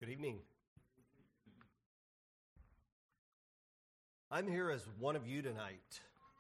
Good evening. I'm here as one of you tonight,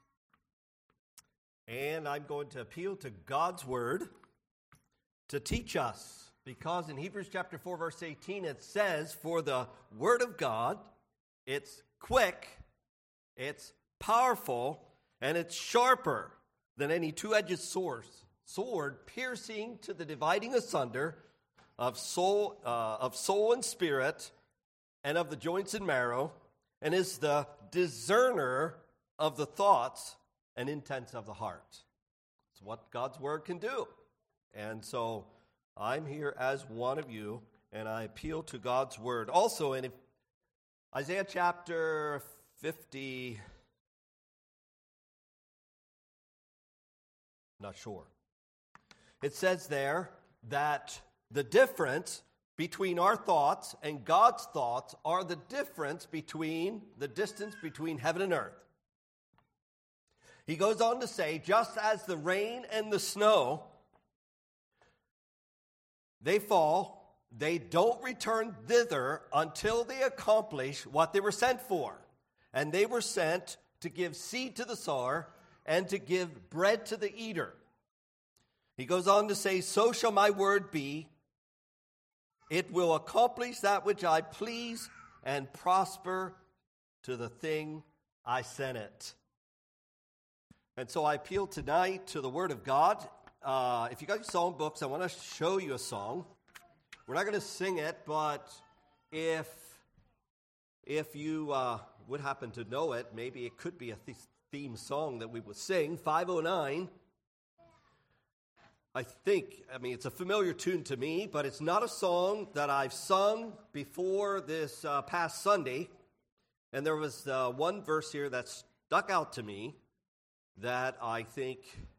and I'm going to appeal to God's Word to teach us, because in Hebrews chapter 4, verse 18, it says, "For the Word of God, it's quick, it's powerful, and it's sharper than any two-edged sword, piercing to the dividing asunder of soul and spirit, and of the joints and marrow, and is the discerner of the thoughts and intents of the heart." It's what God's Word can do. And so I'm here as one of you, and I appeal to God's Word. Also, in Isaiah chapter 50, not sure. It says there that the difference between our thoughts and God's thoughts are the difference between the distance between heaven and earth. He goes on to say, just as the rain and the snow, they fall, they don't return thither until they accomplish what they were sent for. And they were sent to give seed to the sower and to give bread to the eater. He goes on to say, so shall my word be. It will accomplish that which I please and prosper to the thing I sent it. And so I appeal tonight to the Word of God. If you got your song books, I want to show you a song. We're not going to sing it, but if you would happen to know it, maybe it could be a theme song that we would sing. 509. It's a familiar tune to me, but it's not a song that I've sung before this past Sunday. And there was one verse here that stuck out to me that I think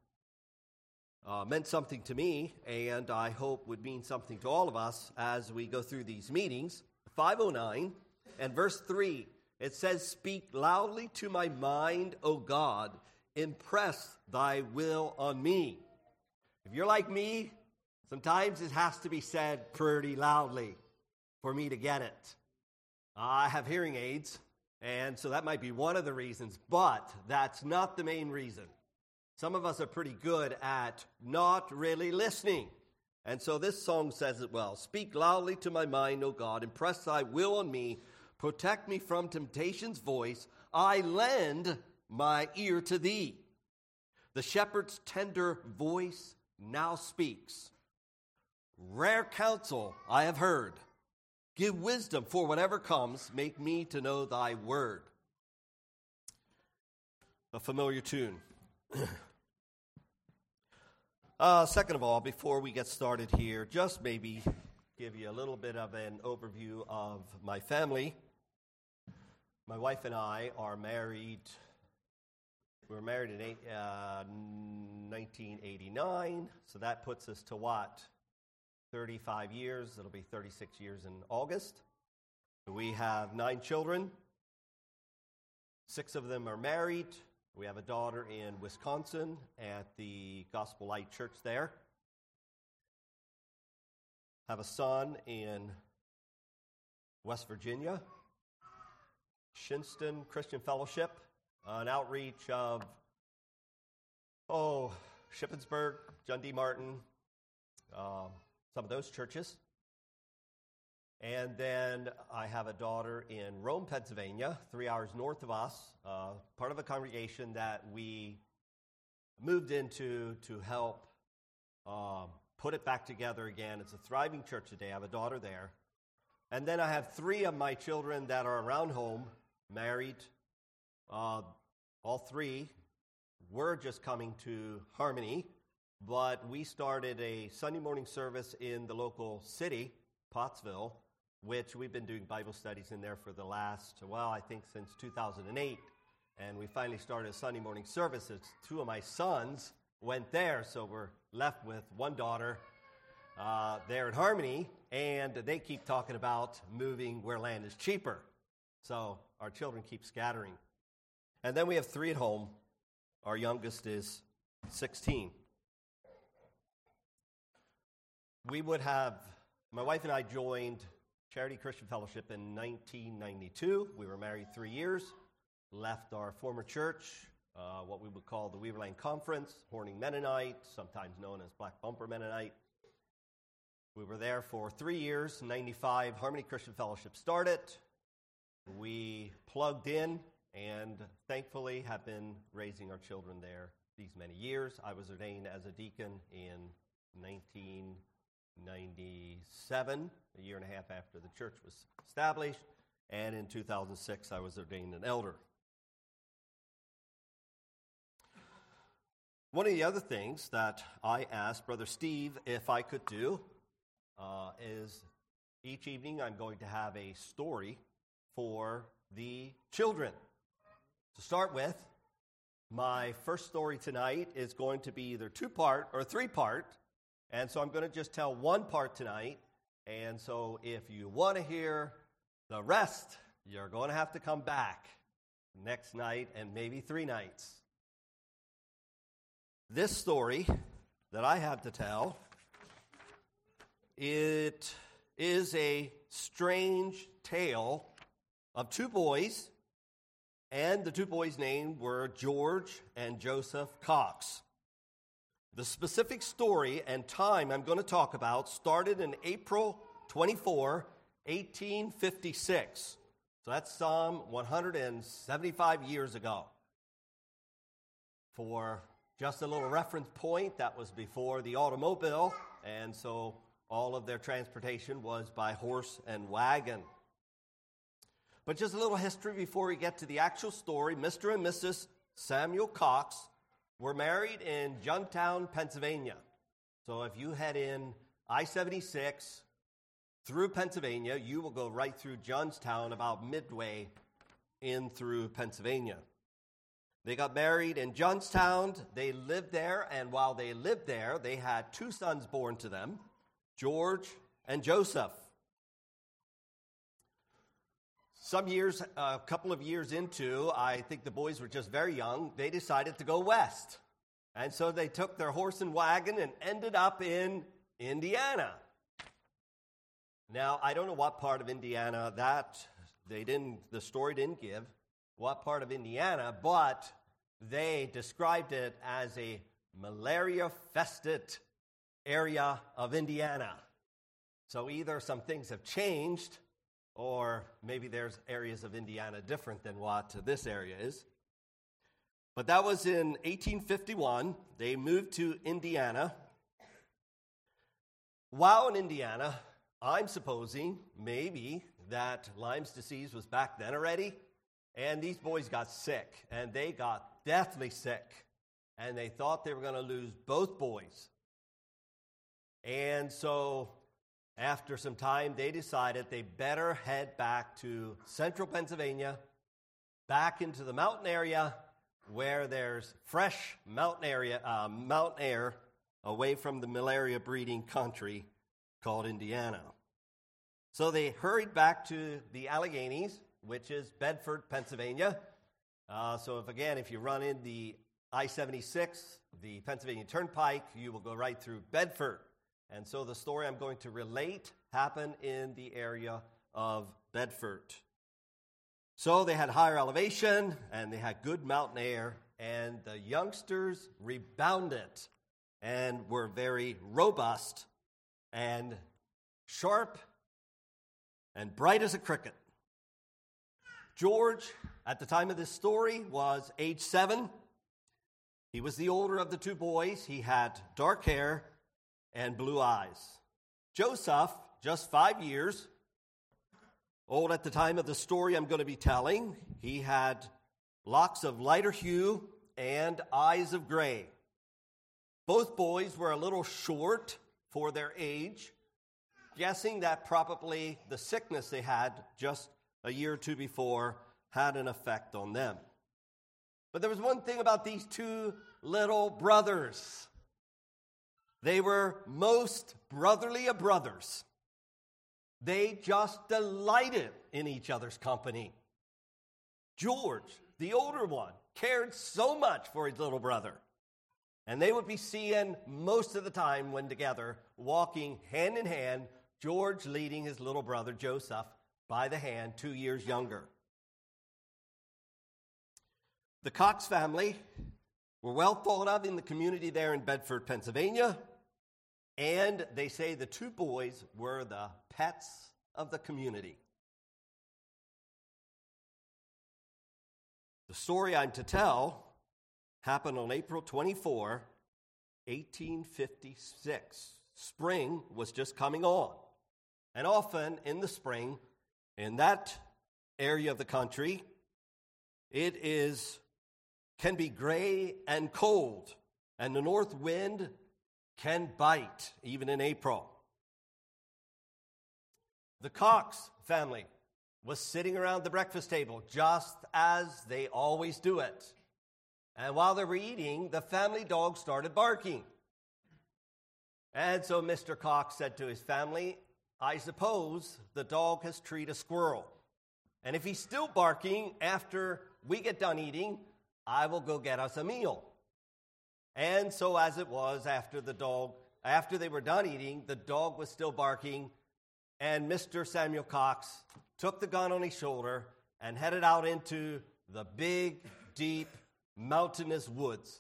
meant something to me, and I hope would mean something to all of us as we go through these meetings. 509 and verse 3, it says, "Speak loudly to my mind, O God, impress thy will on me." If you're like me, sometimes it has to be said pretty loudly for me to get it. I have hearing aids, and so that might be one of the reasons, but that's not the main reason. Some of us are pretty good at not really listening. And so this song says it well. "Speak loudly to my mind, O God, impress thy will on me, protect me from temptation's voice. I lend my ear to thee. The shepherd's tender voice now speaks. Rare counsel I have heard. Give wisdom for whatever comes. Make me to know thy word." A familiar tune. Second of all, before we get started here, just maybe give you a little bit of an overview of my family. My wife and I are married. We were married in 1989, so that puts us to what? 35 years. It'll be 36 years in August. We have 9 children. 6 of them are married. We have a daughter in Wisconsin at the Gospel Light Church there. Have a son in West Virginia, Shinston Christian Fellowship, an outreach of, Shippensburg, John D. Martin, some of those churches. And then I have a daughter in Rome, Pennsylvania, 3 hours north of us, part of a congregation that we moved into to help put it back together again. It's a thriving church today. I have a daughter there. And then I have 3 of my children that are around home, married. All 3 were just coming to Harmony, but we started a Sunday morning service in the local city, Pottsville, which we've been doing Bible studies in there for the last, I think since 2008. And we finally started a Sunday morning service. 2 of my sons went there, so we're left with one daughter there at Harmony, and they keep talking about moving where land is cheaper. So our children keep scattering. And then we have 3 at home. Our youngest is 16. My wife and I joined Charity Christian Fellowship in 1992. We were married 3 years, left our former church, what we would call the Weaver Lane Conference, Horning Mennonite, sometimes known as Black Bumper Mennonite. We were there for 3 years. In 95, Harmony Christian Fellowship started. We plugged in and thankfully have been raising our children there these many years. I was ordained as a deacon in 1997, a year and a half after the church was established, and in 2006 I was ordained an elder. One of the other things that I asked Brother Steve if I could do is each evening I'm going to have a story for the children. To start with, my first story tonight is going to be either 2-part or 3-part, and so I'm going to just tell one part tonight, and so if you want to hear the rest, you're going to have to come back next night and maybe 3 nights. This story that I have to tell, it is a strange tale of 2 boys, and the 2 boys' names were George and Joseph Cox. The specific story and time I'm going to talk about started in April 24, 1856. So that's some 175 years ago. For just a little reference point, that was before the automobile, and so all of their transportation was by horse and wagon. But just a little history before we get to the actual story. Mr. and Mrs. Samuel Cox were married in Youngtown, Pennsylvania. So if you head in I-76 through Pennsylvania, you will go right through Johnstown about midway in through Pennsylvania. They got married in Johnstown. They lived there, and while they lived there, they had 2 sons born to them, George and Joseph. A couple of years into, I think the boys were just very young, they decided to go west. And so they took their horse and wagon and ended up in Indiana. Now, I don't know what part of Indiana the story didn't give, what part of Indiana, but they described it as a malaria-fested area of Indiana. So either some things have changed, or maybe there's areas of Indiana different than what this area is. But that was in 1851. They moved to Indiana. While in Indiana, I'm supposing maybe that Lyme's disease was back then already, and these boys got sick, and they got deathly sick, and they thought they were going to lose both boys. And so after some time, they decided they better head back to central Pennsylvania, back into the mountain area where there's fresh mountain air away from the malaria breeding country called Indiana. So they hurried back to the Alleghenies, which is Bedford, Pennsylvania. So if you run in the I-76, the Pennsylvania Turnpike, you will go right through Bedford. And so the story I'm going to relate happened in the area of Bedford. So they had higher elevation, and they had good mountain air, and the youngsters rebounded and were very robust and sharp and bright as a cricket. George, at the time of this story, was age 7. He was the older of the 2 boys. He had dark hair and blue eyes. Joseph, just 5 years old at the time of the story I'm going to be telling. He had locks of lighter hue and eyes of gray. Both boys were a little short for their age, guessing that probably the sickness they had just a year or 2 before had an effect on them. But there was one thing about these 2 little brothers. They were most brotherly of brothers. They just delighted in each other's company. George, the older one, cared so much for his little brother. And they would be seen most of the time when together, walking hand in hand, George leading his little brother Joseph by the hand, 2 years younger. The Cox family were well thought of in the community there in Bedford, Pennsylvania, and they say the two boys were the pets of the community. The story I'm to tell happened on April 24, 1856. Spring was just coming on. And often in the spring, in that area of the country, it can be gray and cold, and the north wind can bite, even in April. The Cox family was sitting around the breakfast table, just as they always do it. And while they were eating, the family dog started barking. And so Mr. Cox said to his family, I suppose the dog has treed a squirrel. And if he's still barking after we get done eating, I will go get us a meal. And so as it was, after they were done eating, the dog was still barking, and Mr. Samuel Cox took the gun on his shoulder and headed out into the big, deep, mountainous woods.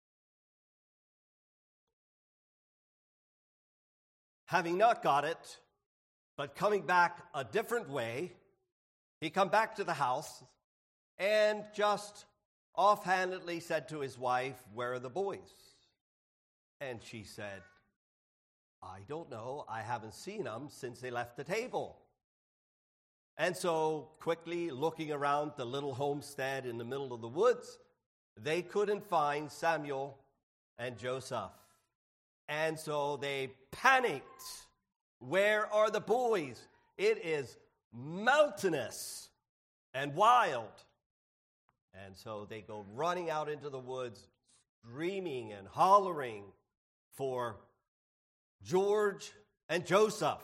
Having not got it, but coming back a different way, he come back to the house and just offhandedly said to his wife, where are the boys? And she said, I don't know. I haven't seen them since they left the table. And so, quickly looking around the little homestead in the middle of the woods, they couldn't find Samuel and Joseph. And so they panicked. Where are the boys? It is mountainous and wild. And so they go running out into the woods, screaming and hollering for George and Joseph.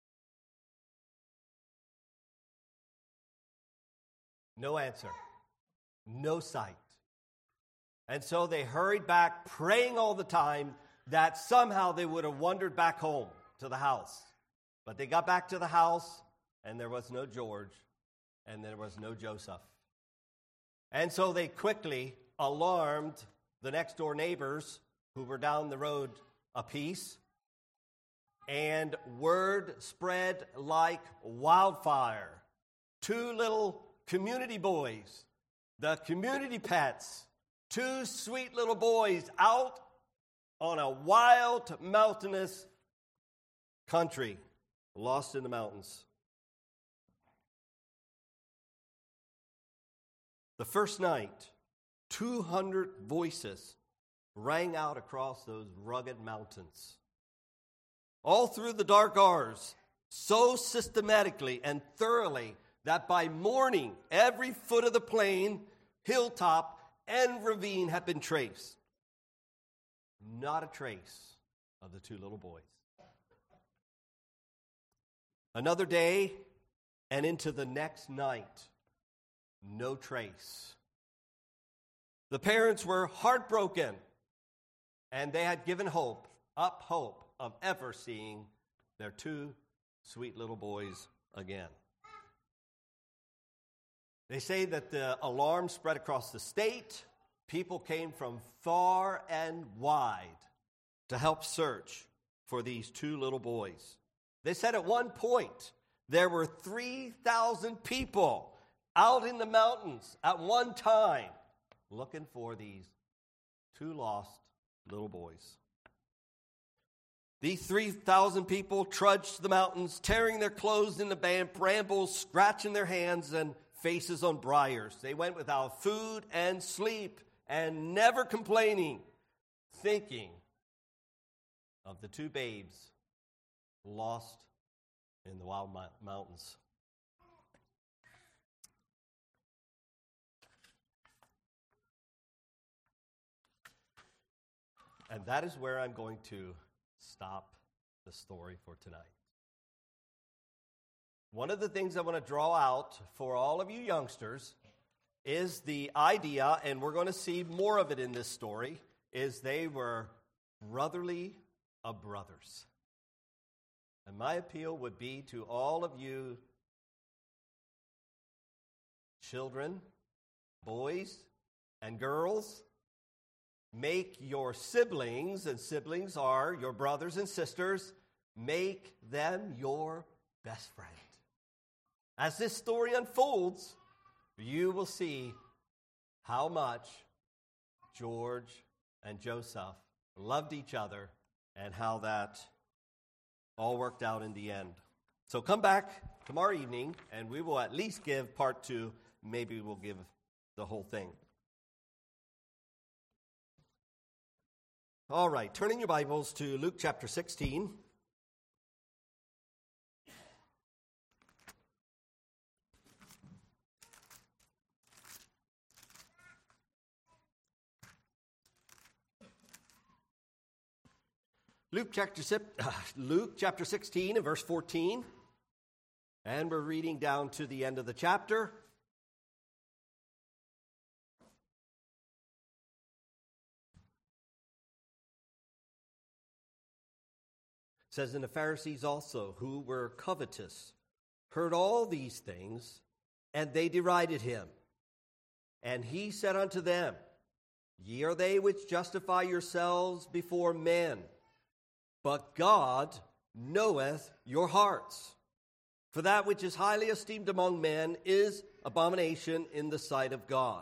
No answer. No sight. And so they hurried back, praying all the time that somehow they would have wandered back home to the house. But they got back to the house, and there was no George, and there was no Joseph. And so they quickly alarmed the next door neighbors who were down the road a piece, and word spread like wildfire. Two little community boys, the community pets, two sweet little boys out on a wild, mountainous country, lost in the mountains. The first night, 200 voices rang out across those rugged mountains. All through the dark hours, so systematically and thoroughly that by morning, every foot of the plain, hilltop, and ravine had been traced. Not a trace of the two little boys. Another day, and into the next night, no trace. The parents were heartbroken, and they had given hope of ever seeing their two sweet little boys again. They say that the alarm spread across the state. People came from far and wide to help search for these two little boys. They said at one point there were 3,000 people out in the mountains at one time looking for these two lost little boys. These 3,000 people trudged the mountains, tearing their clothes in the brambles, scratching their hands and faces on briars. They went without food and sleep and never complaining, thinking of the two babes lost in the wild mountains. And that is where I'm going to stop the story for tonight. One of the things I want to draw out for all of you youngsters is the idea, and we're going to see more of it in this story, is they were brotherly of brothers. And my appeal would be to all of you children, boys, and girls, make your siblings, and siblings are your brothers and sisters, make them your best friend. As this story unfolds, you will see how much George and Joseph loved each other and how that all worked out in the end. So come back tomorrow evening, and we will at least give part 2. Maybe we'll give the whole thing. All right, turning your Bibles to Luke chapter 16. Luke chapter 16 and verse 14. And we're reading down to the end of the chapter. It says, and the Pharisees also, who were covetous, heard all these things, and they derided him. And he said unto them, Ye are they which justify yourselves before men, but God knoweth your hearts. For that which is highly esteemed among men is abomination in the sight of God.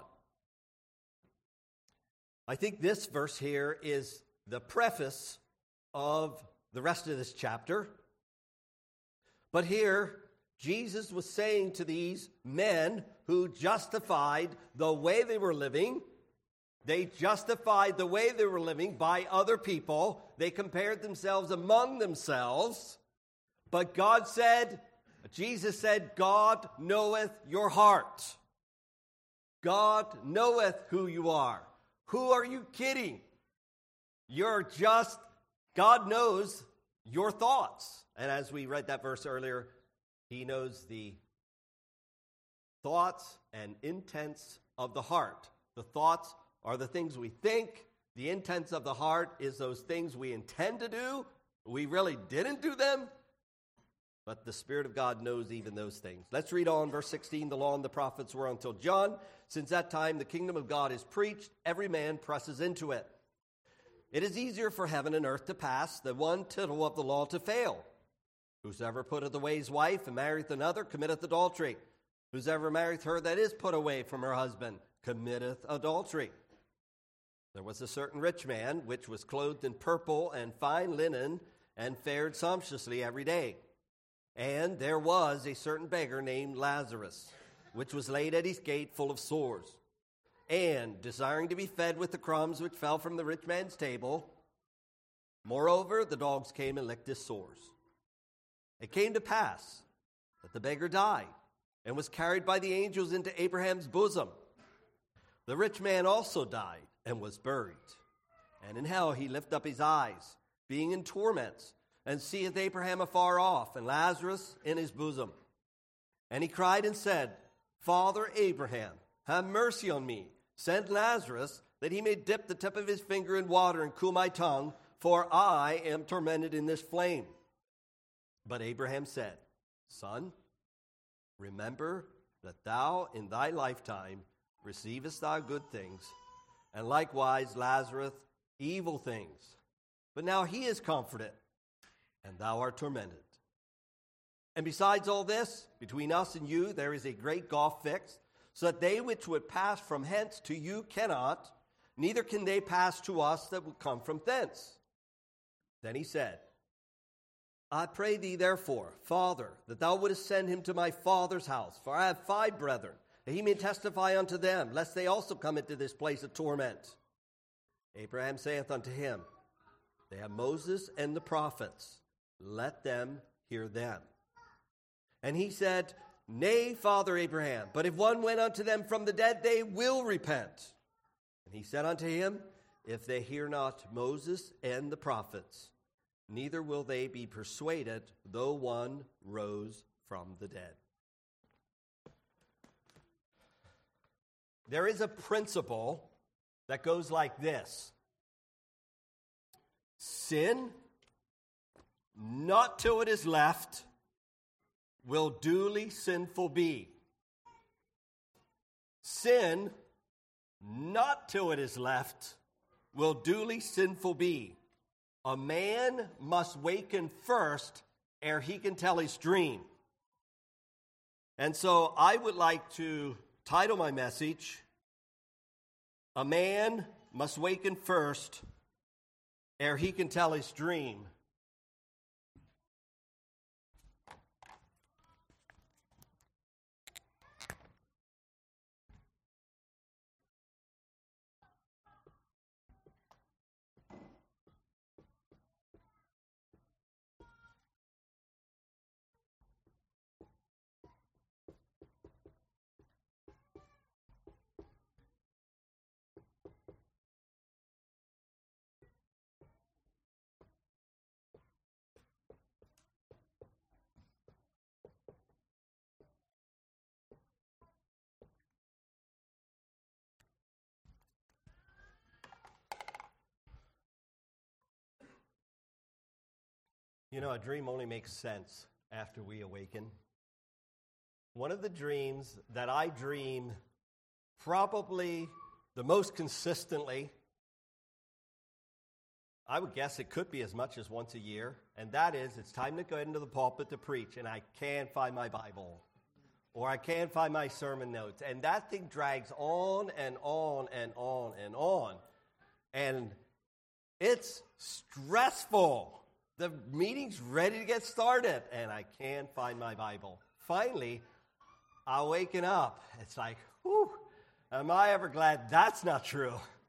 I think this verse here is the preface of the rest of this chapter. But here, Jesus was saying to these men who justified the way they were living, they justified the way they were living by other people. They compared themselves among themselves. But Jesus said, God knoweth your heart. God knoweth who you are. Who are you kidding? God knows your thoughts. And as we read that verse earlier, he knows the thoughts and intents of the heart. The thoughts are the things we think. The intents of the heart is those things we intend to do. We really didn't do them. But the Spirit of God knows even those things. Let's read on verse 16. The law and the prophets were until John. Since that time the kingdom of God is preached. Every man presses into it. It is easier for heaven and earth to pass than one tittle of the law to fail. Whosoever putteth away his wife and marrieth another committeth adultery. Whosoever marrieth her that is put away from her husband committeth adultery. There was a certain rich man which was clothed in purple and fine linen and fared sumptuously every day. And there was a certain beggar named Lazarus, which was laid at his gate full of sores, and desiring to be fed with the crumbs which fell from the rich man's table. Moreover, the dogs came and licked his sores. It came to pass that the beggar died and was carried by the angels into Abraham's bosom. The rich man also died and was buried. And in hell he lift up his eyes, being in torments, and seeth Abraham afar off, and Lazarus in his bosom. And he cried and said, Father Abraham, have mercy on me. Send Lazarus, that he may dip the tip of his finger in water and cool my tongue, for I am tormented in this flame. But Abraham said, Son, remember that thou in thy lifetime receivest thou good things, and likewise Lazarus evil things. But now he is comforted, and thou art tormented. And besides all this, between us and you there is a great gulf fixed, so that they which would pass from hence to you cannot, neither can they pass to us that would come from thence. Then he said, I pray thee therefore, Father, that thou wouldest send him to my father's house, for I have 5 brethren, that he may testify unto them, lest they also come into this place of torment. Abraham saith unto him, They have Moses and the prophets. Let them hear them. And he said, Nay, Father Abraham, but if one went unto them from the dead, they will repent. And he said unto him, If they hear not Moses and the prophets, neither will they be persuaded, though one rose from the dead. There is a principle that goes like this. Sin not till it is left, will duly sinful be. Sin, not till it is left, will duly sinful be. A man must waken first ere he can tell his dream. And so I would like to title my message, A Man Must Waken First ere he can tell his dream. You know, a dream only makes sense after we awaken. One of the dreams that I dream probably the most consistently, I would guess it could be as much as once a year, and that is it's time to go into the pulpit to preach, and I can't find my Bible, or I can't find my sermon notes, and that thing drags on and on and on and on, and it's stressful. The meeting's ready to get started, and I can't find my Bible. Finally, I'm waking up. It's like, whew, am I ever glad that's not true?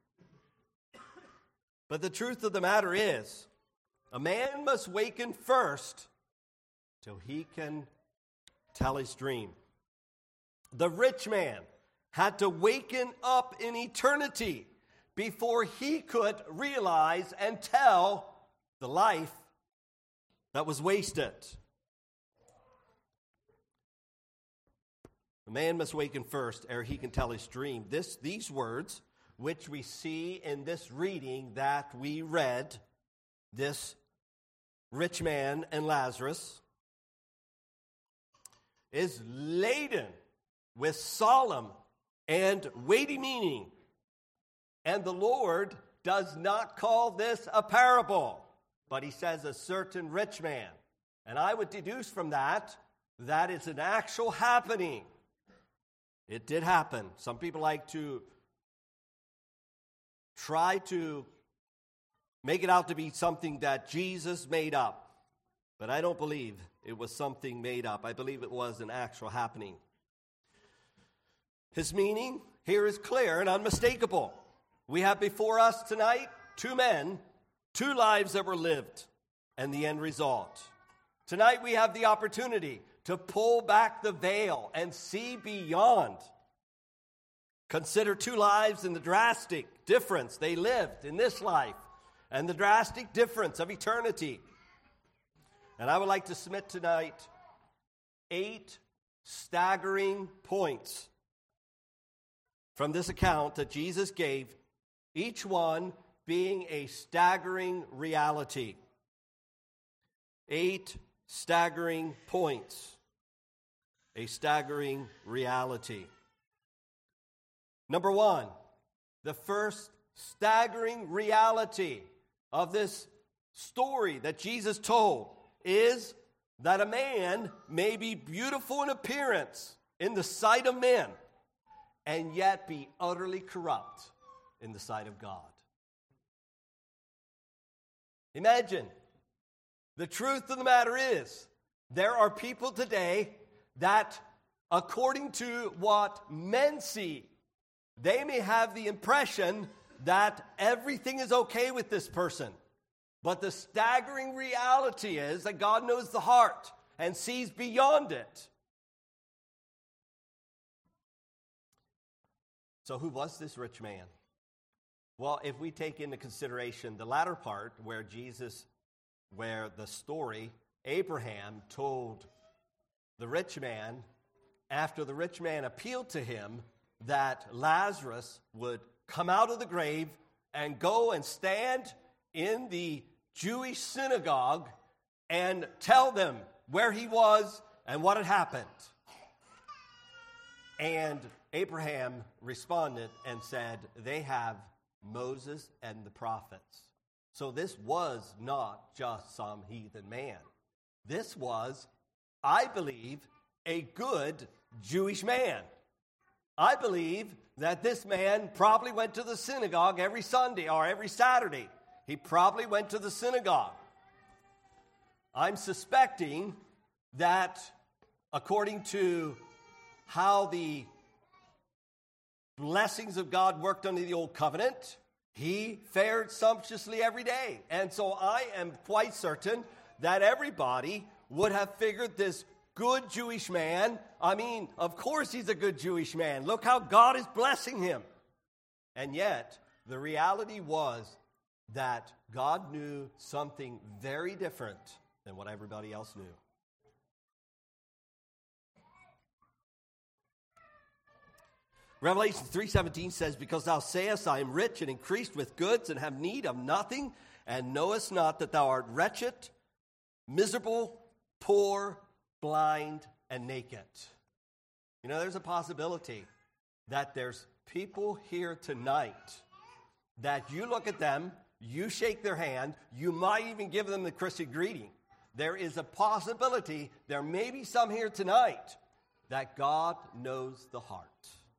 But the truth of the matter is, a man must waken first till he can tell his dream. The rich man had to waken up in eternity before he could realize and tell the life that was wasted. A man must waken first ere he can tell his dream. These words, which we see in this reading that we read, this rich man and Lazarus, is laden with solemn and weighty meaning. And the Lord does not call this a parable, but he says a certain rich man. And I would deduce from that it's an actual happening. It did happen. Some people like to try to make it out to be something that Jesus made up. But I don't believe it was something made up. I believe it was an actual happening. His meaning here is clear and unmistakable. We have before us tonight two men, two lives that were lived, and the end result. Tonight we have the opportunity to pull back the veil and see beyond. Consider two lives and the drastic difference they lived in this life and the drastic difference of eternity. And I would like to submit tonight 8 staggering points from this account that Jesus gave, each one being a staggering reality. 8 staggering points. A staggering reality. Number 1, the first staggering reality of this story that Jesus told is that a man may be beautiful in appearance in the sight of men and yet be utterly corrupt in the sight of God. Imagine, the truth of the matter is, there are people today that, according to what men see, they may have the impression that everything is okay with this person. But the staggering reality is that God knows the heart and sees beyond it. So who was this rich man? Well, if we take into consideration the latter part where the story, Abraham told the rich man, after the rich man appealed to him, that Lazarus would come out of the grave and go and stand in the Jewish synagogue and tell them where he was and what had happened. And Abraham responded and said, they have Moses and the prophets. So this was not just some heathen man. This was, I believe, a good Jewish man. I believe that this man probably went to the synagogue every Sunday or every Saturday. He probably went to the synagogue. I'm suspecting that according to how the blessings of God worked under the old covenant, he fared sumptuously every day. And so I am quite certain that everybody would have figured this good Jewish man, of course he's a good Jewish man. Look how God is blessing him. And yet, the reality was that God knew something very different than what everybody else knew. Revelation 3:17 says, because thou sayest, I am rich and increased with goods and have need of nothing, and knowest not that thou art wretched, miserable, poor, blind, and naked. You know, there's a possibility that there's people here tonight that you look at them, you shake their hand, you might even give them the Christian greeting. There is a possibility, there may be some here tonight, that God knows the heart.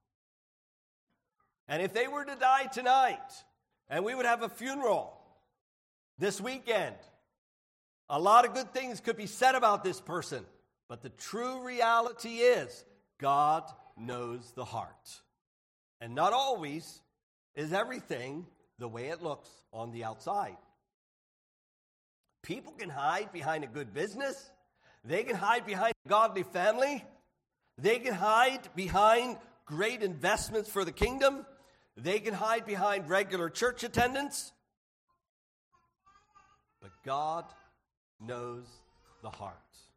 And if they were to die tonight, and we would have a funeral this weekend, a lot of good things could be said about this person. But the true reality is, God knows the heart. And not always is everything the way it looks on the outside. People can hide behind a good business. They can hide behind a godly family. They can hide behind great investments for the kingdom. They can hide behind regular church attendance. But God knows the heart.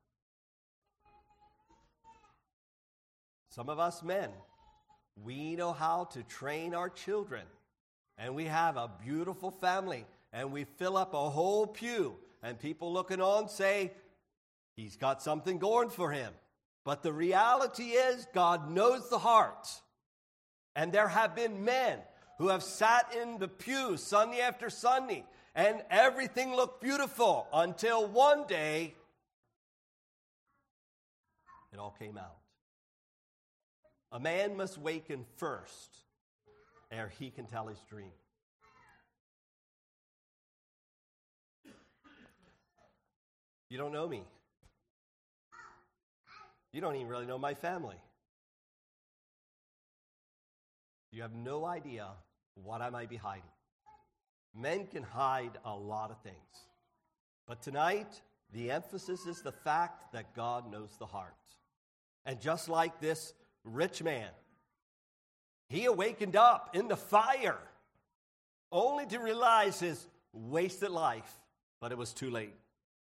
Some of us men, we know how to train our children. And we have a beautiful family. And we fill up a whole pew. And people looking on say, he's got something going for him. But the reality is, God knows the heart. And there have been men who have sat in the pew Sunday after Sunday, and everything looked beautiful until one day it all came out. A man must waken first ere he can tell his dream. You don't know me. You don't even really know my family. You have no idea what I might be hiding. Men can hide a lot of things. But tonight, the emphasis is the fact that God knows the heart. And just like this rich man, he awakened up in the fire, only to realize his wasted life, but it was too late.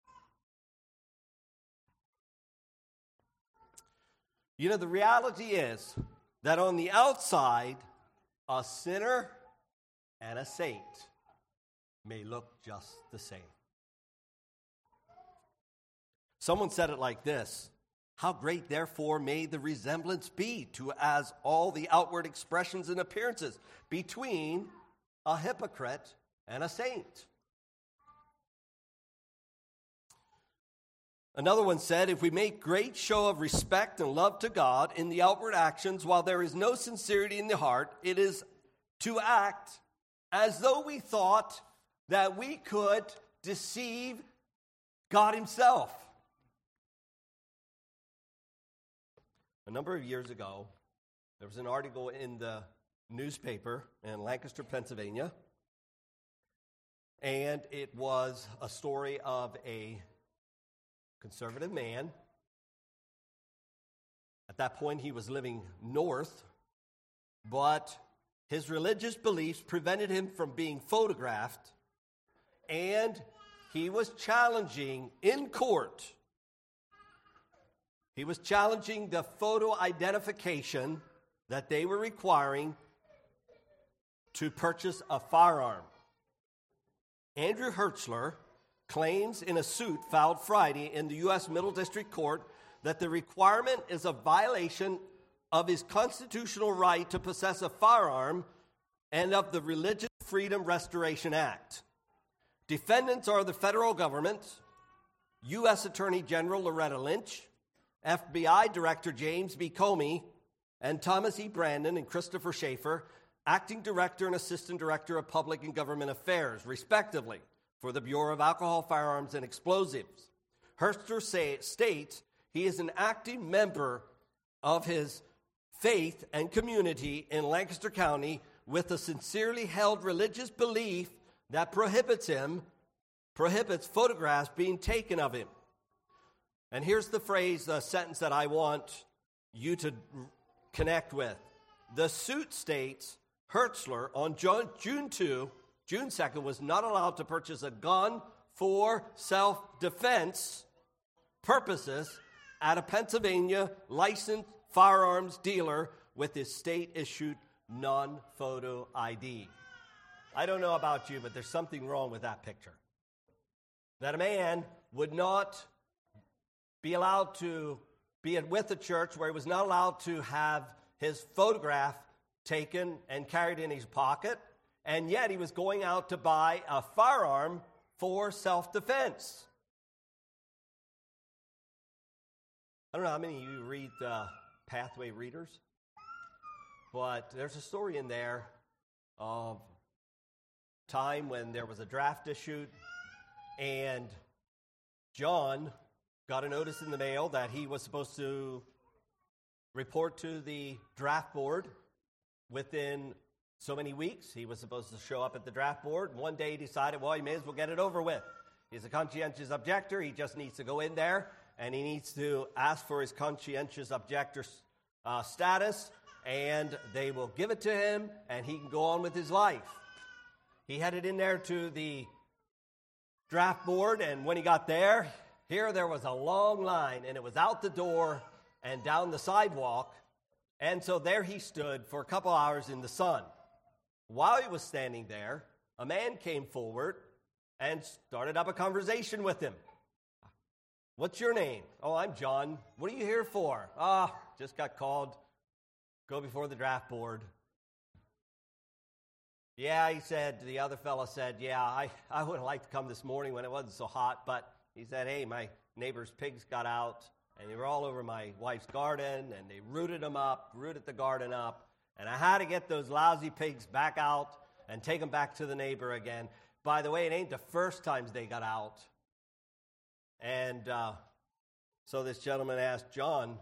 You know, the reality is that on the outside, a sinner and a saint may look just the same. Someone said it like this: how great, therefore, may the resemblance be to as all the outward expressions and appearances between a hypocrite and a saint. Another one said, if we make great show of respect and love to God in the outward actions, while there is no sincerity in the heart, it is to act as though we thought that we could deceive God himself. A number of years ago, there was an article in the newspaper in Lancaster, Pennsylvania, and it was a story of a conservative man. At that point, he was living north, but his religious beliefs prevented him from being photographed, and he was challenging in court. He was challenging the photo identification that they were requiring to purchase a firearm. Andrew Hertzler claims in a suit filed Friday in the U.S. Middle District Court that the requirement is a violation of his constitutional right to possess a firearm and of the Religious Freedom Restoration Act. Defendants are the federal government, U.S. Attorney General Loretta Lynch, FBI Director James B. Comey, and Thomas E. Brandon and Christopher Schaefer, Acting Director and Assistant Director of Public and Government Affairs, respectively, for the Bureau of Alcohol, Firearms, and Explosives. Hertzler states he is an active member of his faith and community in Lancaster County with a sincerely held religious belief that prohibits photographs being taken of him. And here's the sentence that I want you to connect with. The suit states Hertzler on June 2nd, was not allowed to purchase a gun for self-defense purposes at a Pennsylvania licensed firearms dealer with his state-issued non-photo ID. I don't know about you, but there's something wrong with that picture. That a man would not be allowed to be with a church where he was not allowed to have his photograph taken and carried in his pocket, and yet he was going out to buy a firearm for self-defense. I don't know how many of you read Pathway Readers, but there's a story in there of time when there was a draft issued, and John got a notice in the mail that he was supposed to report to the draft board within so many weeks. He was supposed to show up at the draft board. One day he decided, well, he may as well get it over with. He's a conscientious objector. He just needs to go in there, and he needs to ask for his conscientious objector status, and they will give it to him, and he can go on with his life. He headed in there to the draft board, and when he got there was a long line, and it was out the door and down the sidewalk, and so there he stood for a couple hours in the sun. While he was standing there, a man came forward and started up a conversation with him. What's your name? Oh, I'm John. What are you here for? Just got called. Go before the draft board. Yeah, he said, the other fella said, yeah, I would have liked to come this morning when it wasn't so hot, but he said, hey, my neighbor's pigs got out, and they were all over my wife's garden, and they rooted the garden up, and I had to get those lousy pigs back out and take them back to the neighbor again. By the way, it ain't the first time they got out. And so this gentleman asked John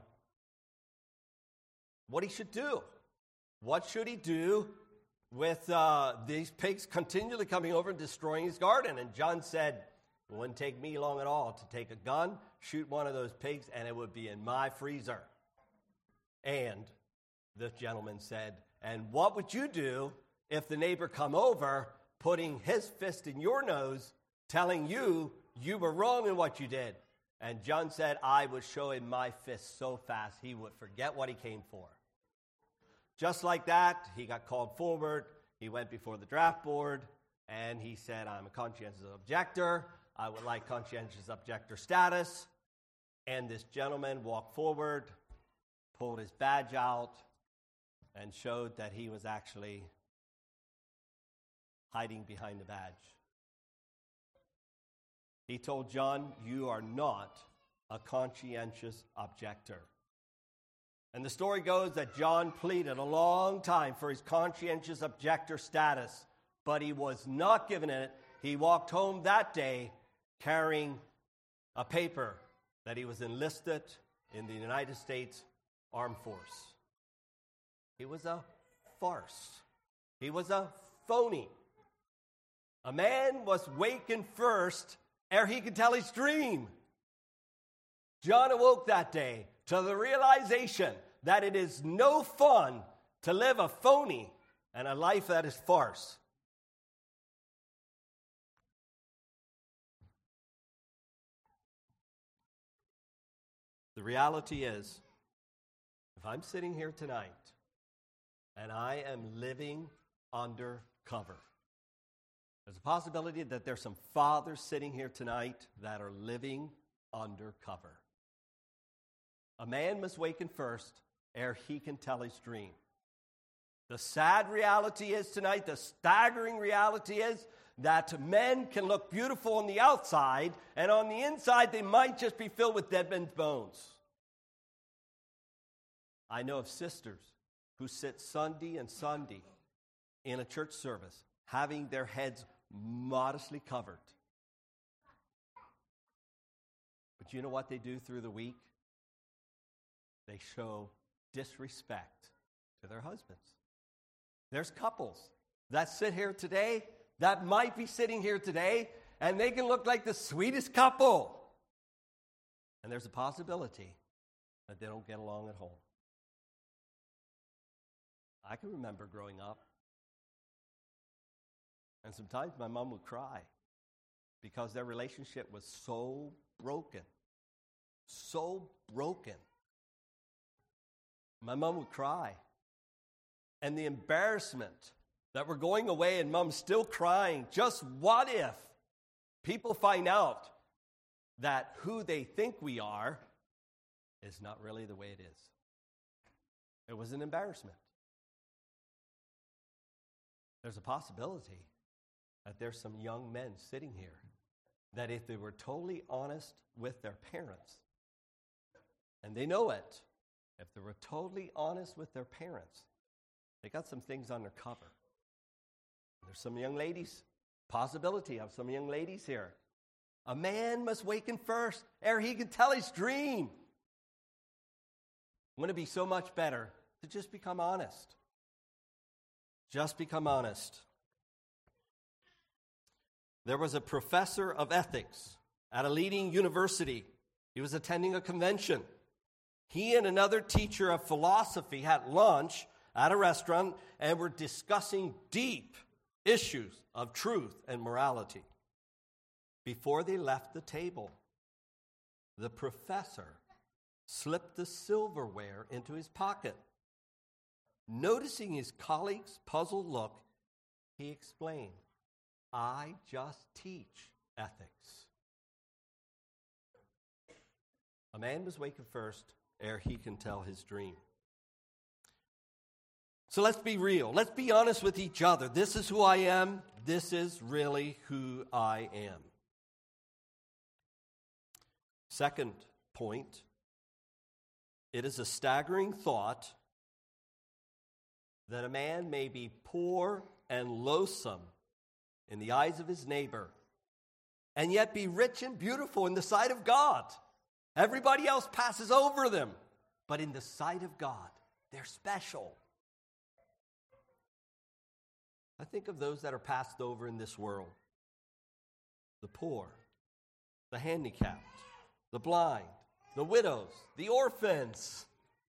what he should do. What should he do with these pigs continually coming over and destroying his garden? And John said, it wouldn't take me long at all to take a gun, shoot one of those pigs, and it would be in my freezer. And the gentleman said, and what would you do if the neighbor come over, putting his fist in your nose, telling you were wrong in what you did? And John said, I would show him my fist so fast he would forget what he came for. Just like that, he got called forward. He went before the draft board, and he said, I'm a conscientious objector. I would like conscientious objector status. And this gentleman walked forward, pulled his badge out, and showed that he was actually hiding behind the badge. He told John, you are not a conscientious objector. And the story goes that John pleaded a long time for his conscientious objector status, but he was not given it. He walked home that day carrying a paper that he was enlisted in the United States Armed Force. He was a farce. He was a phony. A man was wakened first ere he could tell his dream. John awoke that day to the realization that it is no fun to live a phony and a life that is farce. The reality is, if I'm sitting here tonight and I am living under cover, There's a possibility that there's some fathers sitting here tonight that are living undercover. A man must waken first ere he can tell his dream. The sad reality is tonight, the staggering reality is that men can look beautiful on the outside, and on the inside they might just be filled with dead men's bones. I know of sisters who sit Sunday and Sunday in a church service, having their heads modestly covered. But you know what they do through the week? They show disrespect to their husbands. There's couples that sit here today, that might be sitting here today, and they can look like the sweetest couple. And there's a possibility that they don't get along at home. I can remember growing up, and sometimes my mom would cry because their relationship was so broken. So broken. My mom would cry. And the embarrassment that we're going away and mom's still crying. Just what if people find out that who they think we are is not really the way it is? It was an embarrassment. There's a possibility that there's some young men sitting here that if they were totally honest with their parents, and they know it, if they were totally honest with their parents, they got some things on their cover. There's some young ladies, possibility of some young ladies here. A man must waken first ere he can tell his dream. Wouldn't it be so much better to just become honest? Just become honest. There was a professor of ethics at a leading university. He was attending a convention. He and another teacher of philosophy had lunch at a restaurant and were discussing deep issues of truth and morality. Before they left the table, the professor slipped the silverware into his pocket. Noticing his colleague's puzzled look, he explained, "I just teach ethics." A man must waken first ere he can tell his dream. So let's be real. Let's be honest with each other. This is who I am. This is really who I am. Second point, it is a staggering thought that a man may be poor and loathsome in the eyes of his neighbor, and yet be rich and beautiful in the sight of God. Everybody else passes over them, but in the sight of God, they're special. I think of those that are passed over in this world. The poor, the handicapped, the blind, the widows, the orphans.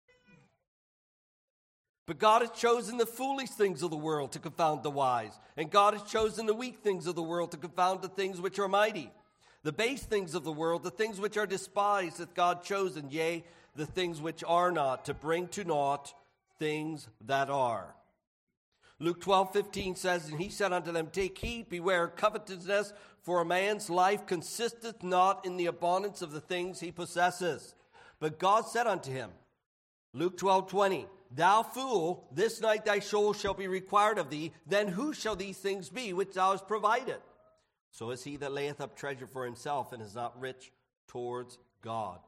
But God has chosen the foolish things of the world to confound the wise. And God has chosen the weak things of the world to confound the things which are mighty. The base things of the world, the things which are despised, hath God chosen, yea, the things which are not, to bring to naught things that are. Luke 12:15 says, "And he said unto them, Take heed, beware of covetousness, for a man's life consisteth not in the abundance of the things he possesses. But God said unto him," Luke 12:20, "Thou fool, this night thy soul shall be required of thee. Then who shall these things be which thou hast provided? So is he that layeth up treasure for himself and is not rich towards God."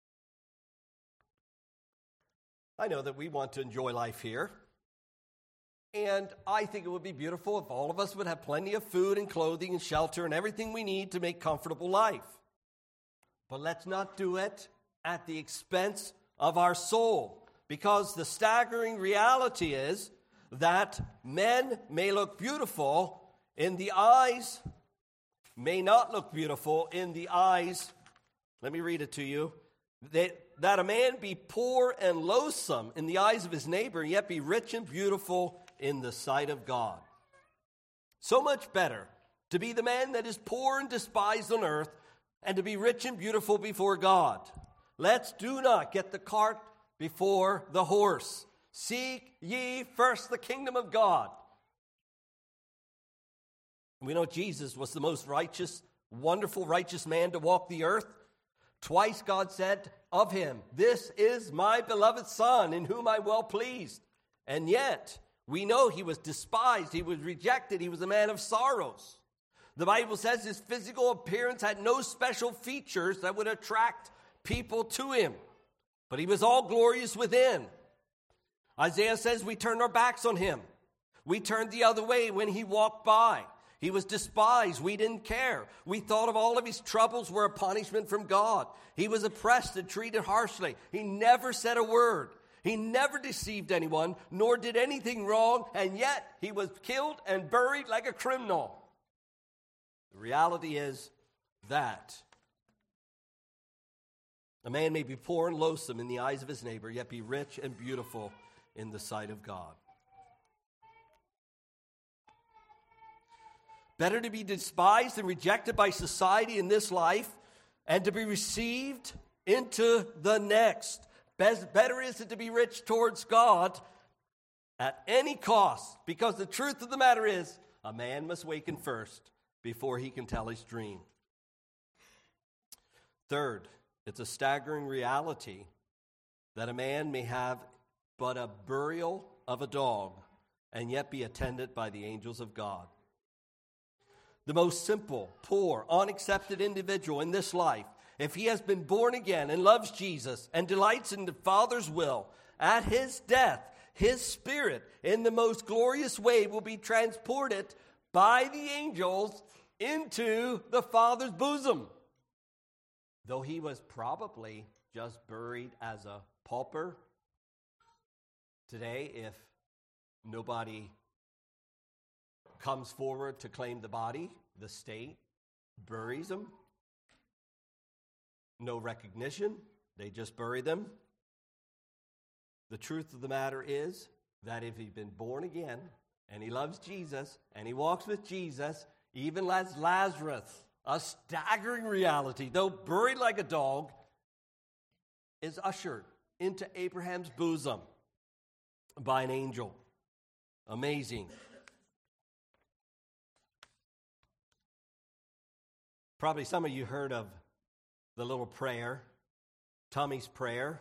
I know that we want to enjoy life here. And I think it would be beautiful if all of us would have plenty of food and clothing and shelter and everything we need to make comfortable life. But let's not do it at the expense of our soul. Because the staggering reality is that men may look beautiful in the eyes, may not look beautiful in the eyes. Let me read it to you. That a man be poor and loathsome in the eyes of his neighbor, and yet be rich and beautiful in the sight of God. So much better to be the man that is poor and despised on earth and to be rich and beautiful before God. Let's do not get the cart before the horse. Seek ye first the kingdom of God. We know Jesus was the most righteous, wonderful, righteous man to walk the earth. Twice God said of him, "This is my beloved Son, in whom I'm well pleased." And yet, we know he was despised, he was rejected, he was a man of sorrows. The Bible says his physical appearance had no special features that would attract people to him, but he was all glorious within. Isaiah says we turned our backs on him. We turned the other way when he walked by. He was despised. We didn't care. We thought of all of his troubles were a punishment from God. He was oppressed and treated harshly. He never said a word. He never deceived anyone, nor did anything wrong, and yet he was killed and buried like a criminal. The reality is that a man may be poor and loathsome in the eyes of his neighbor, yet be rich and beautiful in the sight of God. Better to be despised and rejected by society in this life and to be received into the next. Better is it to be rich towards God at any cost, because the truth of the matter is a man must waken first before he can tell his dream. Third, it's a staggering reality that a man may have but a burial of a dog and yet be attended by the angels of God. The most simple, poor, unaccepted individual in this life, if he has been born again and loves Jesus and delights in the Father's will, at his death, his spirit, in the most glorious way, will be transported by the angels into the Father's bosom. Though he was probably just buried as a pauper, today, if nobody comes forward to claim the body, the state buries them. No recognition, they just bury them. The truth of the matter is that if he's been born again and he loves Jesus and he walks with Jesus, even as Lazarus, a staggering reality, though buried like a dog, is ushered into Abraham's bosom by an angel. Amazing. Probably some of you heard of the little prayer, Tommy's prayer.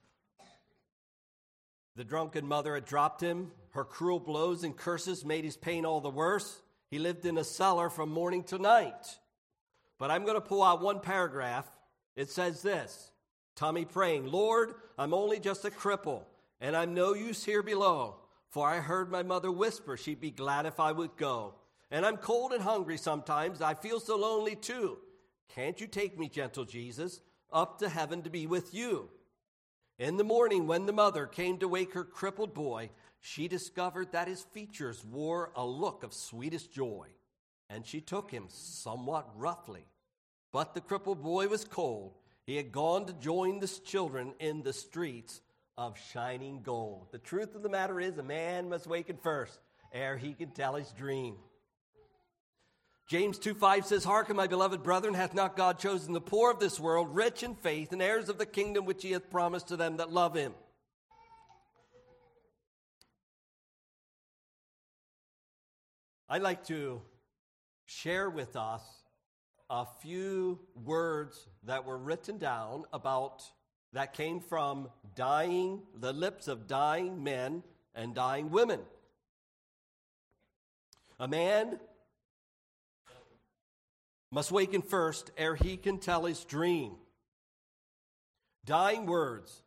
The drunken mother had dropped him. Her cruel blows and curses made his pain all the worse. He lived in a cellar from morning to night. But I'm going to pull out one paragraph. It says this, Tommy praying, "Lord, I'm only just a cripple, and I'm no use here below. For I heard my mother whisper she'd be glad if I would go. And I'm cold and hungry sometimes. I feel so lonely too. Can't you take me, gentle Jesus, up to heaven to be with you?" In the morning, when the mother came to wake her crippled boy, she discovered that his features wore a look of sweetest joy, and she took him somewhat roughly. But the crippled boy was cold. He had gone to join the children in the streets of shining gold. The truth of the matter is, a man must waken first ere he can tell his dream. James 2:5 says, "Hearken, my beloved brethren, hath not God chosen the poor of this world, rich in faith, and heirs of the kingdom which he hath promised to them that love him?" I'd like to share with us a few words that were written down that came from the lips of dying men and dying women. A man must waken first ere he can tell his dream. Dying words.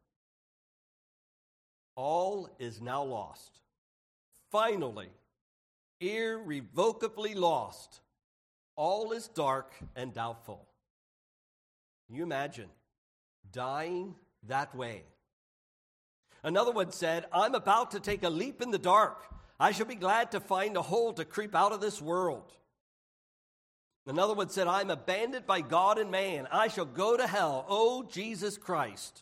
All is now lost. Finally, irrevocably lost. All is dark and doubtful. Can you imagine dying that way? Another one said, "I'm about to take a leap in the dark. I shall be glad to find a hole to creep out of this world." Another one said, "I'm abandoned by God and man. I shall go to hell. Oh, Jesus Christ."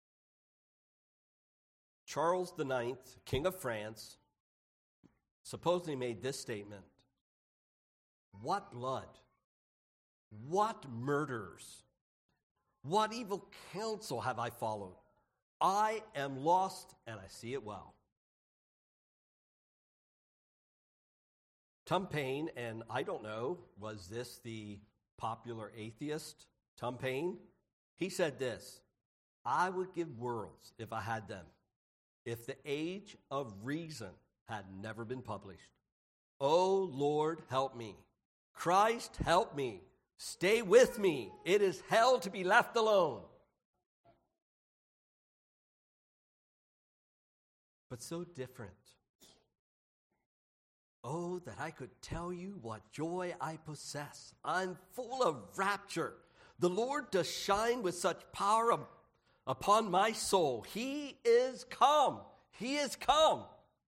Charles IX, King of France, supposedly made this statement: "What blood, what murders, what evil counsel have I followed? I am lost, and I see it well." Tom Paine, and I don't know, was this the popular atheist, Tom Paine? He said this: I would give worlds if I had them, if the age of reason had never been published. Oh, Lord, help me. Christ, help me. Stay with me. It is hell to be left alone. But so different. Oh, that I could tell you what joy I possess. I'm full of rapture. The Lord does shine with such power upon my soul. He is come. He is come.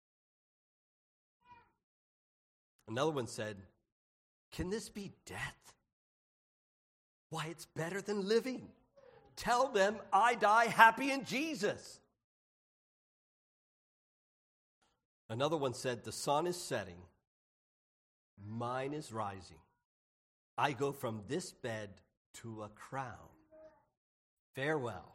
Another one said, can this be death? Why, it's better than living. Tell them I die happy in Jesus. Another one said, the sun is setting, mine is rising. I go from this bed to a crown. Farewell.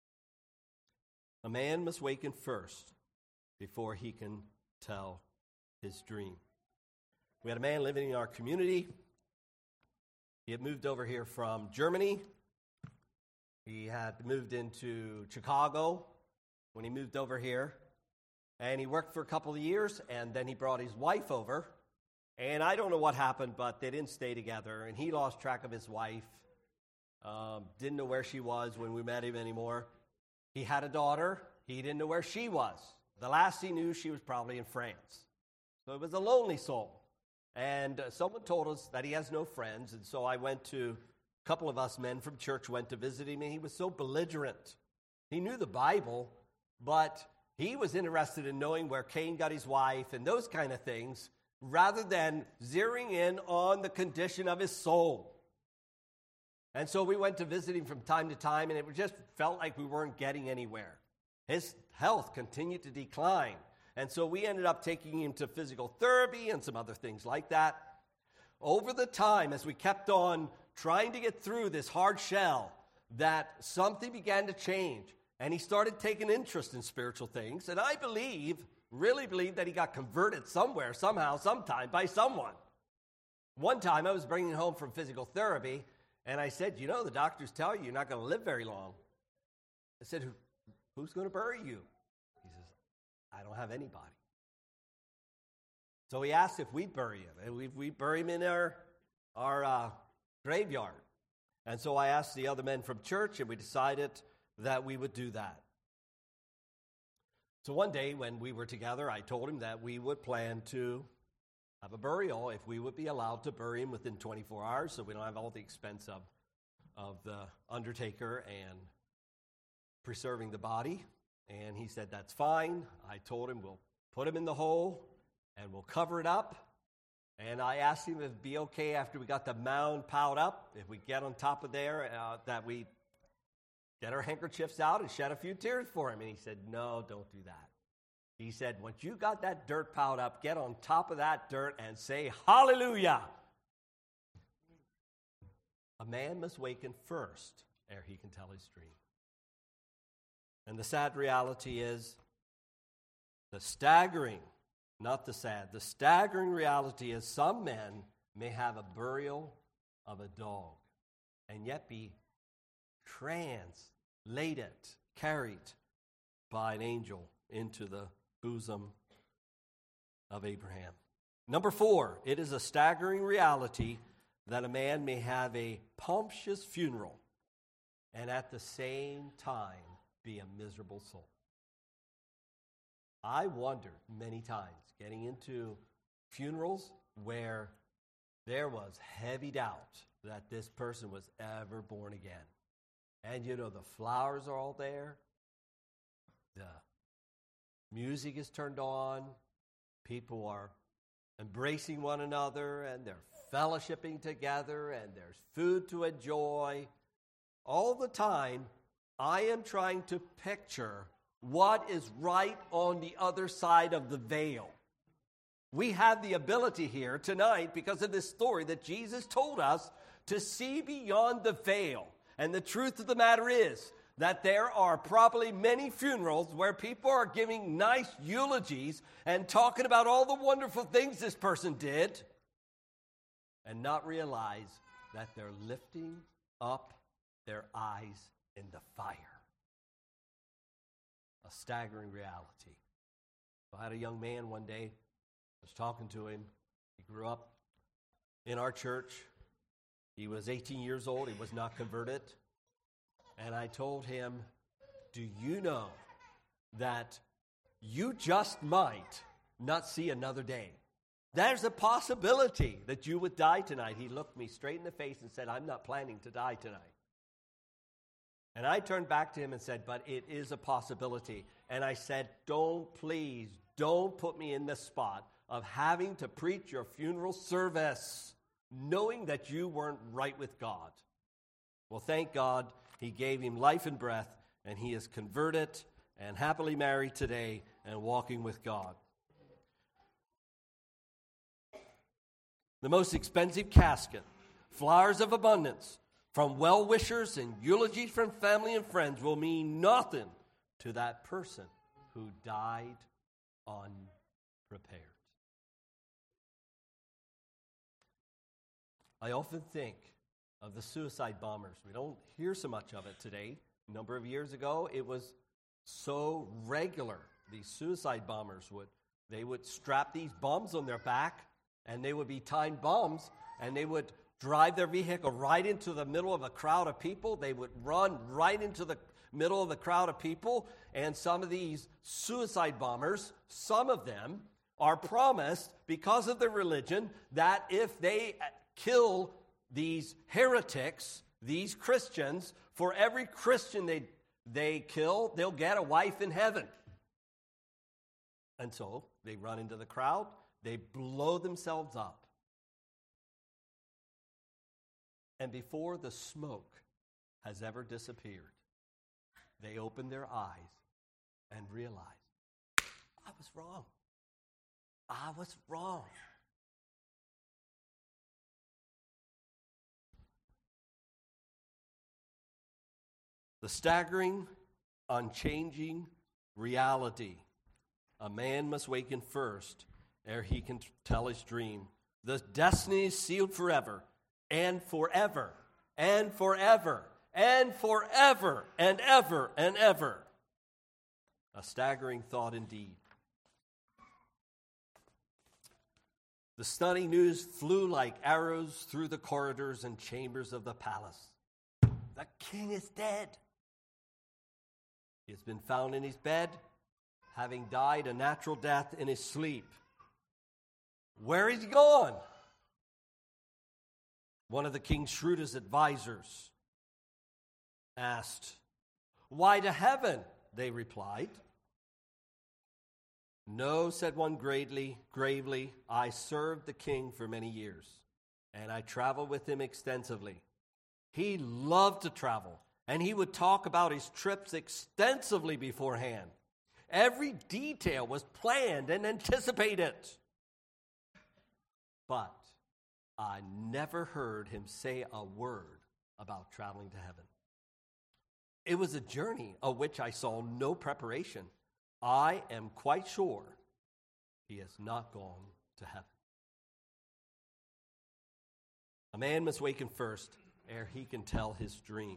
A man must waken first before he can tell his dream. We had a man living in our community. He had moved over here from Germany. He had moved into Chicago when he moved over here. And he worked for a couple of years, and then he brought his wife over. And I don't know what happened, but they didn't stay together. And he lost track of his wife. Didn't know where she was when we met him anymore. He had a daughter. He didn't know where she was. The last he knew, she was probably in France. So it was a lonely soul. And someone told us that he has no friends. And so I went to, a couple of us men from church went to visit him, and he was so belligerent. He knew the Bible, but he was interested in knowing where Cain got his wife and those kind of things, rather than zeroing in on the condition of his soul. And so we went to visit him from time to time, and it just felt like we weren't getting anywhere. His health continued to decline. And so we ended up taking him to physical therapy and some other things like that. Over the time, as we kept on trying to get through this hard shell, that something began to change. And he started taking interest in spiritual things. And I really believe that he got converted somewhere, somehow, sometime, by someone. One time I was bringing him home from physical therapy, and I said, you know, the doctors tell you you're not going to live very long. I said, who's going to bury you? He says, I don't have anybody. So he asked if we'd bury him, and we bury him in our graveyard. And so I asked the other men from church, and we decided that we would do that. So one day when we were together, I told him that we would plan to have a burial if we would be allowed to bury him within 24 hours, so we don't have all the expense of the undertaker and preserving the body. And he said, that's fine. I told him we'll put him in the hole and we'll cover it up. And I asked him if it'd be okay after we got the mound piled up, if we get on top of there, that we get our handkerchiefs out and shed a few tears for him. And he said, no, don't do that. He said, once you got that dirt piled up, get on top of that dirt and say, hallelujah. A man must waken first ere he can tell his dream. And the sad reality is, the staggering reality is some men may have a burial of a dog and yet be carried by an angel into the bosom of Abraham. Number 4, it is a staggering reality that a man may have a pompious funeral and at the same time be a miserable soul. I wondered many times getting into funerals where there was heavy doubt that this person was ever born again. And you know, the flowers are all there. The music is turned on. People are embracing one another, and they're fellowshipping together, and there's food to enjoy. All the time, I am trying to picture what is right on the other side of the veil. We have the ability here tonight, because of this story that Jesus told us, to see beyond the veil. And the truth of the matter is that there are probably many funerals where people are giving nice eulogies and talking about all the wonderful things this person did. and not realize that they're lifting up their eyes in the fire. A staggering reality. So I had a young man one day, I was talking to him. He grew up in our church. He was 18 years old. He was not converted. And I told him, do you know that you just might not see another day? There's a possibility that you would die tonight. He looked me straight in the face and said, I'm not planning to die tonight. And I turned back to him and said, but it is a possibility. And I said, please don't put me in the spot of having to preach your funeral service, knowing that you weren't right with God. Well, thank God he gave him life and breath, and he is converted and happily married today and walking with God. The most expensive casket, flowers of abundance from well-wishers and eulogies from family and friends will mean nothing to that person who died unprepared. I often think of the suicide bombers. We don't hear so much of it today. A number of years ago, it was so regular. These suicide bombers would strap these bombs on their back, and they would be timed bombs, and they would drive their vehicle right into the middle of a crowd of people. They would run right into the middle of the crowd of people, and some of these suicide bombers, some of them are promised, because of their religion, that if they kill these heretics, these Christians, for every Christian they kill, they'll get a wife in heaven. And so they run into the crowd, they blow themselves up. And before the smoke has ever disappeared, they open their eyes and realize, I was wrong. I was wrong. The staggering, unchanging reality. A man must waken first ere he can tell his dream. The destiny is sealed forever and forever and forever and forever and ever and ever. A staggering thought indeed. The stunning news flew like arrows through the corridors and chambers of the palace. The king is dead. He has been found in his bed, having died a natural death in his sleep. Where is he gone? One of the king's shrewdest advisors asked. Why to heaven? They replied. No, said one gravely, I served the king for many years, and I traveled with him extensively. He loved to travel, and he would talk about his trips extensively beforehand. Every detail was planned and anticipated. But I never heard him say a word about traveling to heaven. It was a journey of which I saw no preparation. I am quite sure he has not gone to heaven. A man must waken first ere he can tell his dream.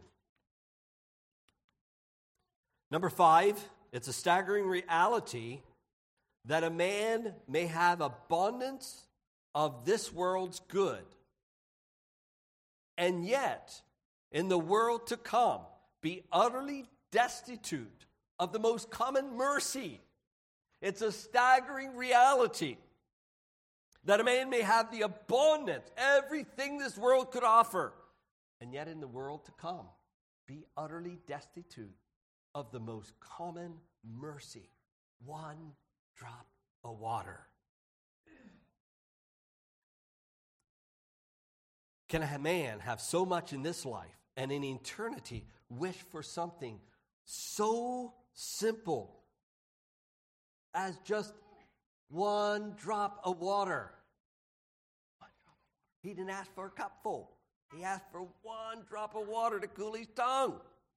Number 5, it's a staggering reality that a man may have abundance of this world's good, and yet, in the world to come, be utterly destitute of the most common mercy. It's a staggering reality that a man may have the abundance, everything this world could offer, and yet in the world to come, be utterly destitute of the most common mercy. One drop of water. Can a man have so much in this life and in eternity wish for something so simple as just one drop of water? He didn't ask for a cupful. He asked for one drop of water to cool his tongue.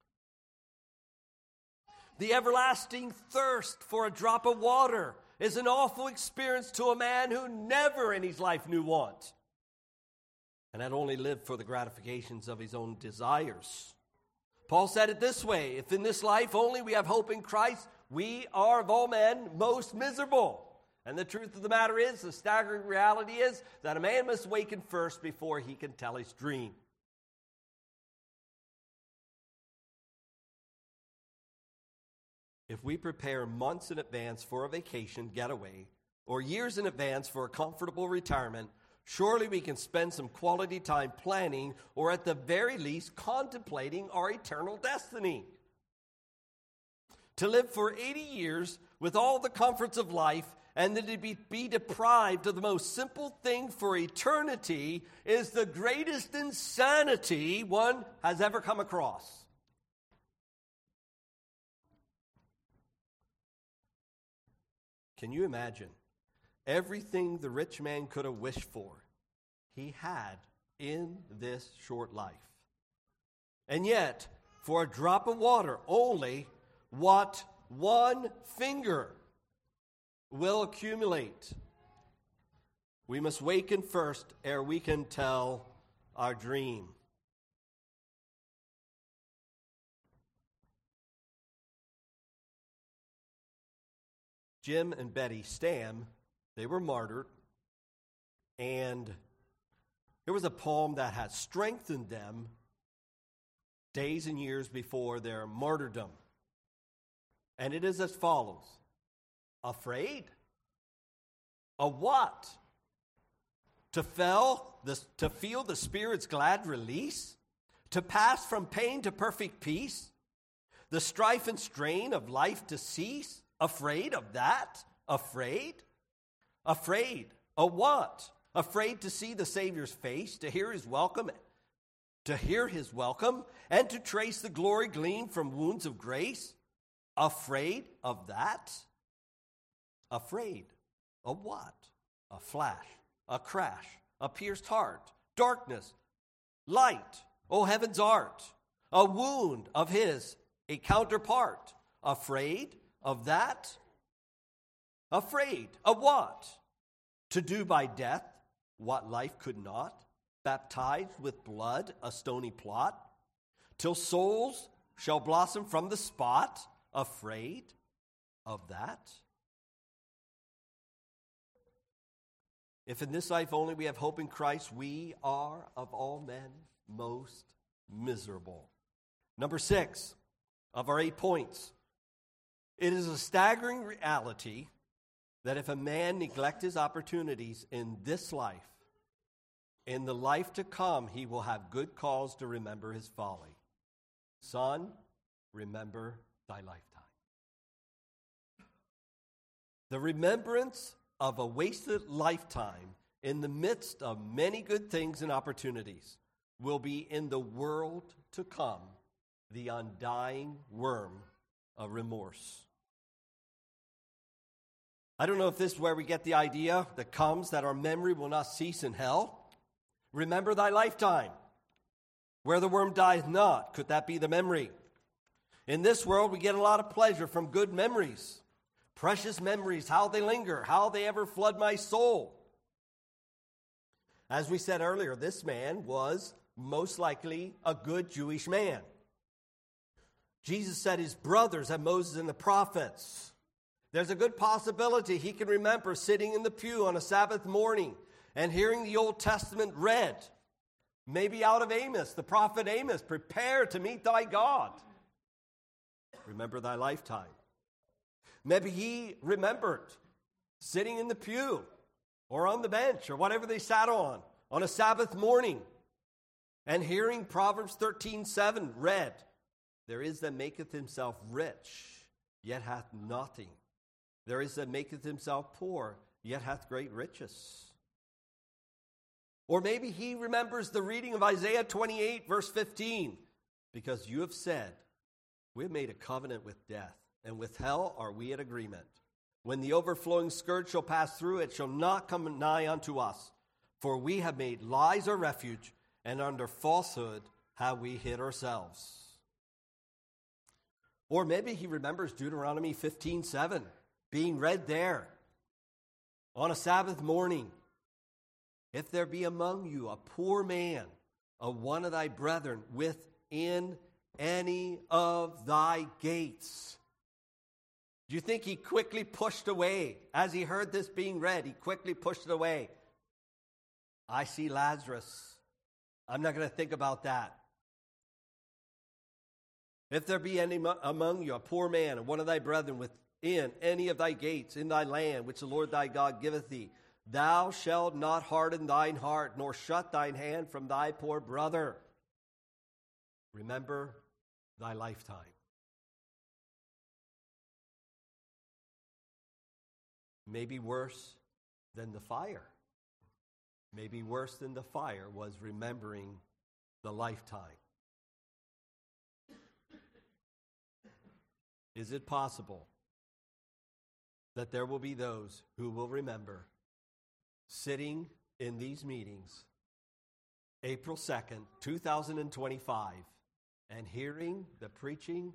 The everlasting thirst for a drop of water is an awful experience to a man who never in his life knew want. and had only lived for the gratifications of his own desires. Paul said it this way: if in this life only we have hope in Christ, we are of all men most miserable. And the truth of the matter is, the staggering reality is that a man must waken first before he can tell his dream. If we prepare months in advance for a vacation getaway, or years in advance for a comfortable retirement, surely we can spend some quality time planning, or at the very least contemplating our eternal destiny. To live for 80 years with all the comforts of life and then to be deprived of the most simple thing for eternity is the greatest insanity one has ever come across. Can you imagine? Everything the rich man could have wished for, he had in this short life. And yet, for a drop of water, only what one finger will accumulate. We must waken first ere we can tell our dream. Jim and Betty Stam, they were martyred, and there was a poem that had strengthened them days and years before their martyrdom. And it is as follows: afraid? Of what? To feel the Spirit's glad release? To pass from pain to perfect peace? The strife and strain of life to cease? Afraid of that? Afraid? Afraid of what? Afraid to see the Savior's face, to hear his welcome, and to trace the glory gleaned from wounds of grace? Afraid of that? Afraid of what? A flash, a crash, a pierced heart, darkness, light, O heaven's art, a wound of his, a counterpart. Afraid of that? Afraid of what? To do by death what life could not, baptized with blood a stony plot, till souls shall blossom from the spot. Afraid of that? If in this life only we have hope in Christ, we are of all men most miserable. Number 6 of our 8 points. It is a staggering reality that if a man neglect his opportunities in this life, in the life to come, he will have good cause to remember his folly. Son, remember thy lifetime. The remembrance of a wasted lifetime in the midst of many good things and opportunities will be in the world to come the undying worm of remorse. I don't know if this is where we get the idea that comes that our memory will not cease in hell. Remember thy lifetime. Where the worm dieth not, could that be the memory? In this world, we get a lot of pleasure from good memories. Precious memories, how they linger, how they ever flood my soul. As we said earlier, this man was most likely a good Jewish man. Jesus said his brothers had Moses and the prophets. There's a good possibility he can remember sitting in the pew on a Sabbath morning and hearing the Old Testament read. Maybe out of Amos, the prophet Amos, prepare to meet thy God. Remember thy lifetime. Maybe he remembered sitting in the pew or on the bench or whatever they sat on a Sabbath morning and hearing Proverbs 13:7 read. There is that maketh himself rich, yet hath nothing. There is that maketh himself poor, yet hath great riches. Or maybe he remembers the reading of Isaiah 28, verse 15, because you have said, we have made a covenant with death, and with hell are we at agreement. When the overflowing scourge shall pass through, it shall not come nigh unto us. For we have made lies our refuge, and under falsehood have we hid ourselves. Or maybe he remembers Deuteronomy 15:7 being read there on a Sabbath morning. If there be among you a poor man, of one of thy brethren, within any of thy gates. Do you think he quickly pushed away? As he heard this being read, he quickly pushed it away. I see Lazarus. I'm not going to think about that. If there be any among you a poor man, and one of thy brethren within any of thy gates in thy land, which the Lord thy God giveth thee, thou shalt not harden thine heart, nor shut thine hand from thy poor brother. Remember thy lifetime. Maybe worse than the fire. Maybe worse than the fire was remembering the lifetime. Is it possible that there will be those who will remember sitting in these meetings April 2nd, 2025, and hearing the preaching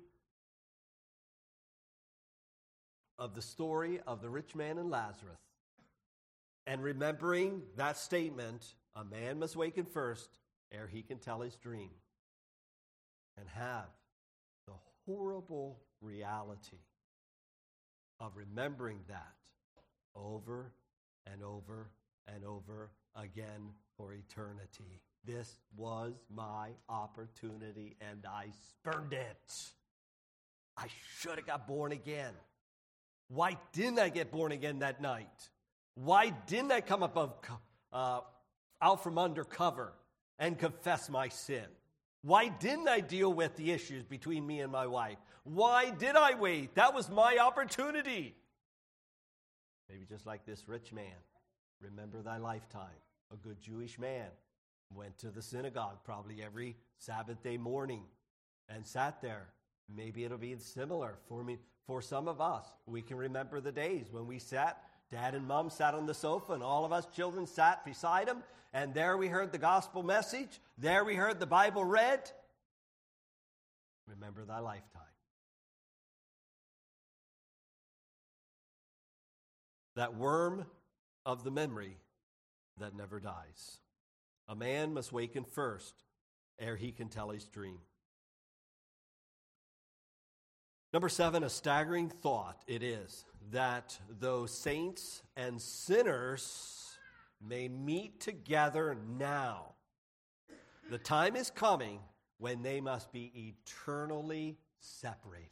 of the story of the rich man and Lazarus, and remembering that statement, a man must waken first ere he can tell his dream, and have the horrible reality of remembering that over and over and over again for eternity. This was my opportunity, and I spurned it. I should have got born again. Why didn't I get born again that night? Why didn't I come out from under cover and confess my sin? Why didn't I deal with the issues between me and my wife? Why did I wait? That was my opportunity. Maybe just like this rich man. Remember thy lifetime. A good Jewish man went to the synagogue probably every Sabbath day morning and sat there. Maybe it'll be similar for me. For some of us, we can remember the days when we sat, Dad and Mom sat on the sofa, and all of us children sat beside them, and there we heard the gospel message. There we heard the Bible read. Remember thy lifetime. That worm of the memory that never dies. A man must waken first ere he can tell his dream. Number 7, a staggering thought it is that though saints and sinners may meet together now, the time is coming when they must be eternally separated.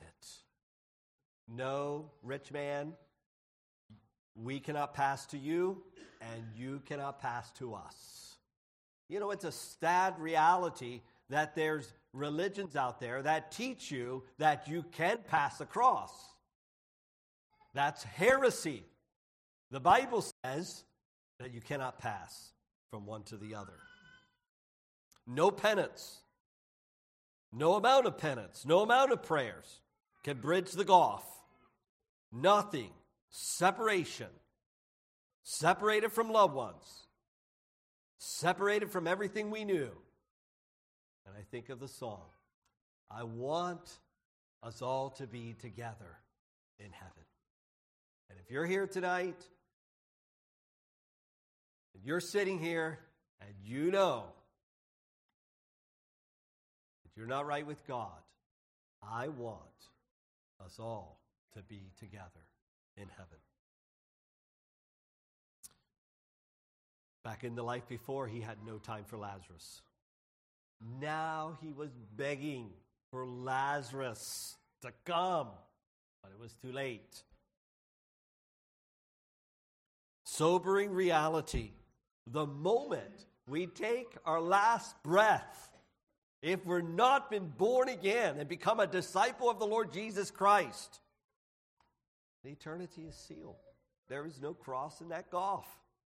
No, rich man, we cannot pass to you, and you cannot pass to us. You know, it's a sad reality that there's religions out there that teach you that you can pass across. That's heresy. The Bible says that you cannot pass from one to the other. No penance, no amount of penance, no amount of prayers can bridge the gulf. Nothing. Separation. Separated from loved ones. Separated from everything we knew. And I think of the song, I want us all to be together in heaven. And if you're here tonight, and you're sitting here, and you know that you're not right with God, I want us all to be together in heaven. Back in the life before, he had no time for Lazarus. Now he was begging for Lazarus to come, but it was too late. Sobering reality. The moment we take our last breath, if we're not been born again and become a disciple of the Lord Jesus Christ, the eternity is sealed. There is no cross in that gulf.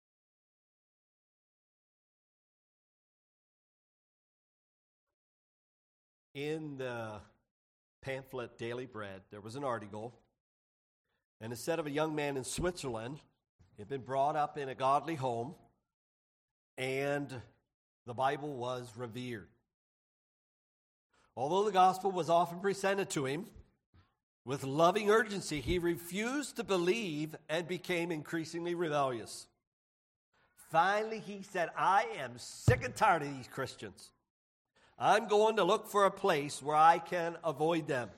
In the pamphlet Daily Bread, there was an article, and it said of a young man in Switzerland. He had been brought up in a godly home, and the Bible was revered. Although the gospel was often presented to him with loving urgency, he refused to believe and became increasingly rebellious. Finally, he said, I am sick and tired of these Christians. I'm going to look for a place where I can avoid them.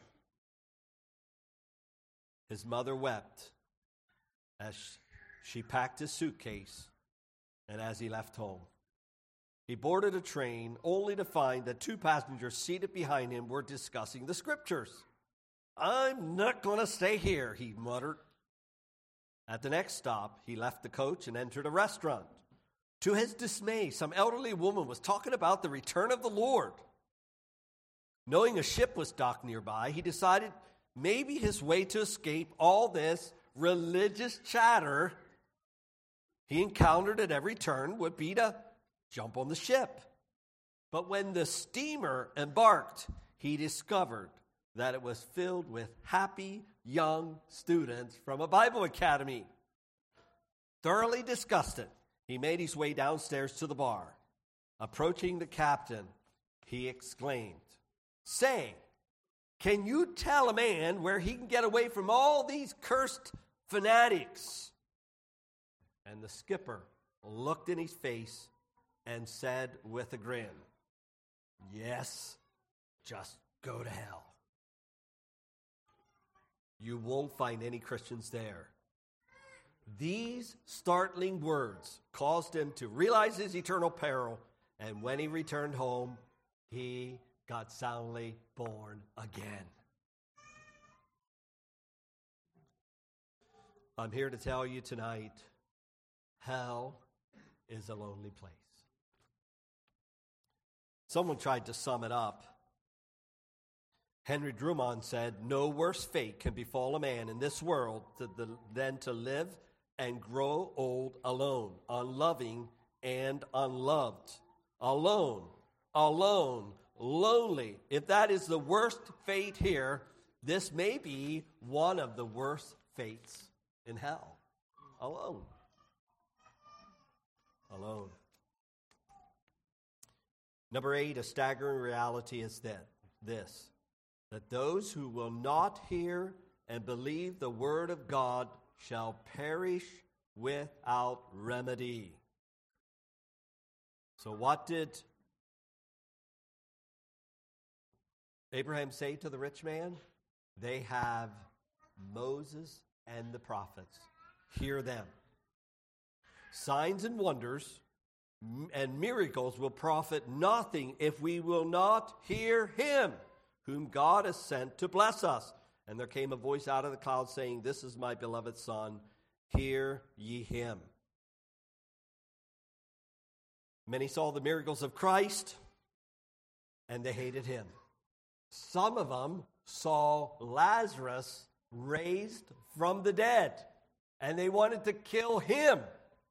His mother wept as she packed his suitcase and as he left home. He boarded a train only to find that two passengers seated behind him were discussing the scriptures. I'm not going to stay here, he muttered. At the next stop, he left the coach and entered a restaurant. To his dismay, some elderly woman was talking about the return of the Lord. Knowing a ship was docked nearby, he decided maybe his way to escape all this religious chatter he encountered at every turn would be to jump on the ship. But when the steamer embarked, he discovered that it was filled with happy young students from a Bible academy. Thoroughly disgusted, he made his way downstairs to the bar. Approaching the captain, he exclaimed, "Say, can you tell a man where he can get away from all these cursed fanatics?" And the skipper looked in his face and said with a grin, "Yes, just go to hell." You won't find any Christians there. These startling words caused him to realize his eternal peril, and when he returned home, he got soundly born again. I'm here to tell you tonight, hell is a lonely place. Someone tried to sum it up. Henry Drummond said, "No worse fate can befall a man in this world than to live and grow old alone, unloving and unloved. Alone, lonely. If that is the worst fate here, this may be one of the worst fates in hell. Alone. Number 8, a staggering reality is this, that those who will not hear and believe the word of God shall perish without remedy. So what did Abraham say to the rich man? They have Moses and the prophets. Hear them. Signs and wonders and miracles will profit nothing if we will not hear him whom God has sent to bless us. And there came a voice out of the cloud saying, "This is my beloved Son, hear ye him." Many saw the miracles of Christ, and they hated him. Some of them saw Lazarus raised from the dead, and they wanted to kill him.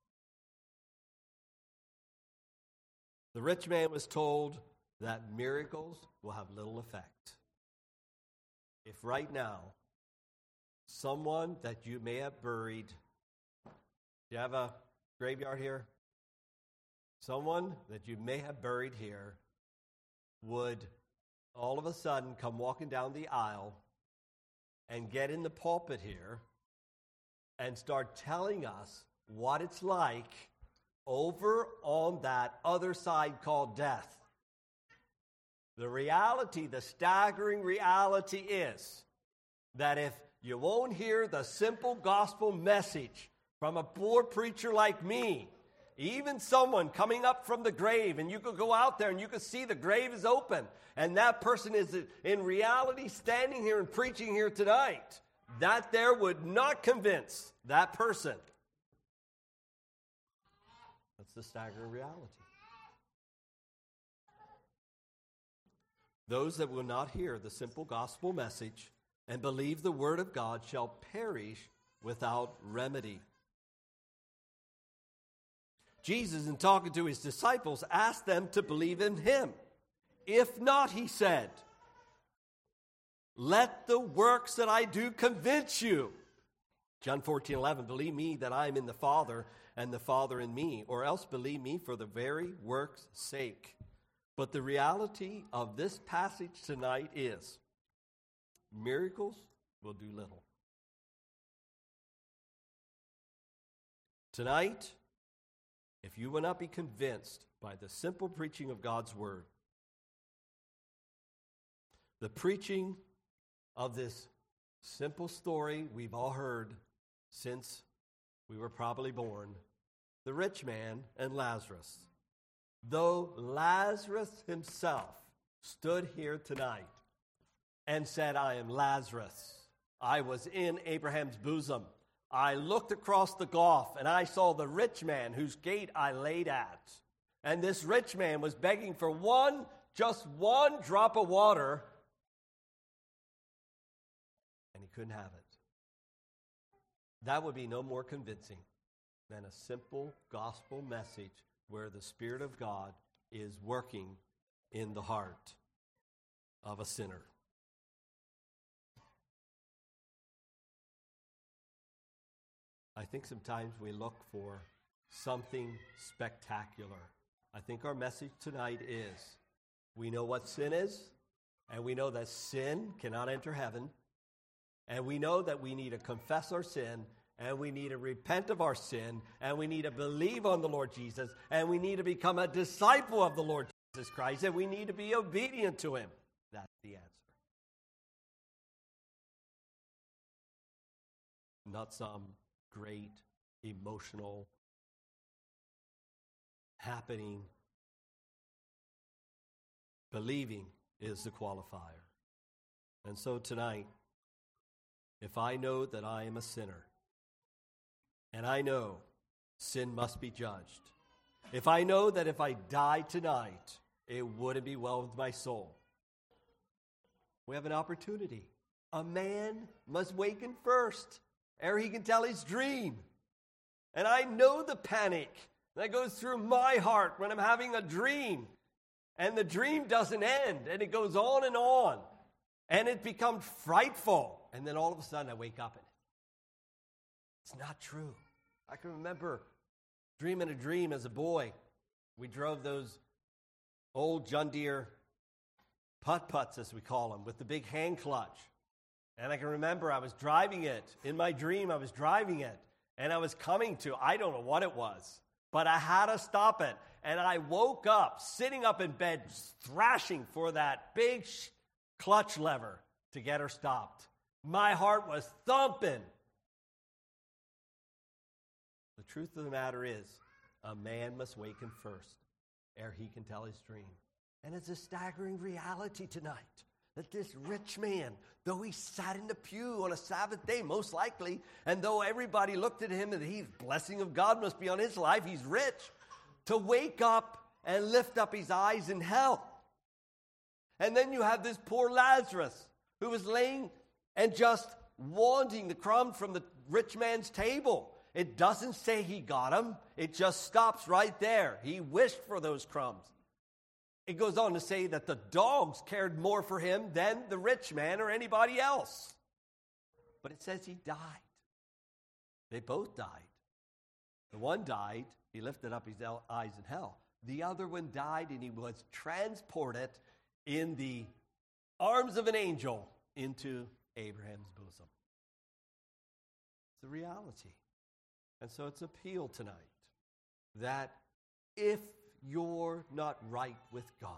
The rich man was told that miracles will have little effect. If right now, someone that you may have buried, do you have a graveyard here? Someone that you may have buried here would all of a sudden come walking down the aisle and get in the pulpit here and start telling us what it's like over on that other side called death. The reality, the staggering reality is that if you won't hear the simple gospel message from a poor preacher like me, even someone coming up from the grave, and you could go out there and you could see the grave is open, and that person is in reality standing here and preaching here tonight, that there would not convince that person. That's the staggering reality. Those that will not hear the simple gospel message and believe the word of God shall perish without remedy. Jesus, in talking to his disciples, asked them to believe in him. If not, he said, let the works that I do convince you. John 14:11, believe me that I am in the Father and the Father in me, or else believe me for the very work's sake. But the reality of this passage tonight is miracles will do little. Tonight, if you will not be convinced by the simple preaching of God's word, the preaching of this simple story we've all heard since we were probably born, the rich man and Lazarus. Though Lazarus himself stood here tonight and said, I am Lazarus. I was in Abraham's bosom. I looked across the gulf and I saw the rich man whose gate I laid at. And this rich man was begging for just one drop of water, and he couldn't have it. That would be no more convincing than a simple gospel message where the Spirit of God is working in the heart of a sinner. I think sometimes we look for something spectacular. I think our message tonight is, we know what sin is, and we know that sin cannot enter heaven, and we know that we need to confess our sin, and we need to repent of our sin, and we need to believe on the Lord Jesus, and we need to become a disciple of the Lord Jesus Christ, and we need to be obedient to him. That's the answer. Not some great emotional happening. Believing is the qualifier. And so tonight, if I know that I am a sinner, and I know sin must be judged, if I know that if I died tonight, it wouldn't be well with my soul, we have an opportunity. A man must waken first, ere he can tell his dream. And I know the panic that goes through my heart when I'm having a dream. And the dream doesn't end, and it goes on, and it becomes frightful. And then all of a sudden I wake up and it's not true. I can remember dreaming a dream as a boy. We drove those old John Deere putt-putts, as we call them, with the big hand clutch. And I can remember I was driving it. In my dream, I was driving it. And I was coming to, I don't know what it was, but I had to stop it. And I woke up, sitting up in bed, thrashing for that big clutch lever to get her stopped. My heart was thumping. The truth of the matter is, a man must waken first, ere he can tell his dream. And it's a staggering reality tonight that this rich man, though he sat in the pew on a Sabbath day, most likely, and though everybody looked at him and the blessing of God must be on his life, he's rich, to wake up and lift up his eyes in hell. And then you have this poor Lazarus who was laying and just wanting the crumb from the rich man's table. It doesn't say he got them. It just stops right there. He wished for those crumbs. It goes on to say that the dogs cared more for him than the rich man or anybody else. But it says he died. They both died. The one died, he lifted up his eyes in hell. The other one died, and he was transported in the arms of an angel into Abraham's bosom. It's the reality. And so it's appeal tonight that if you're not right with God,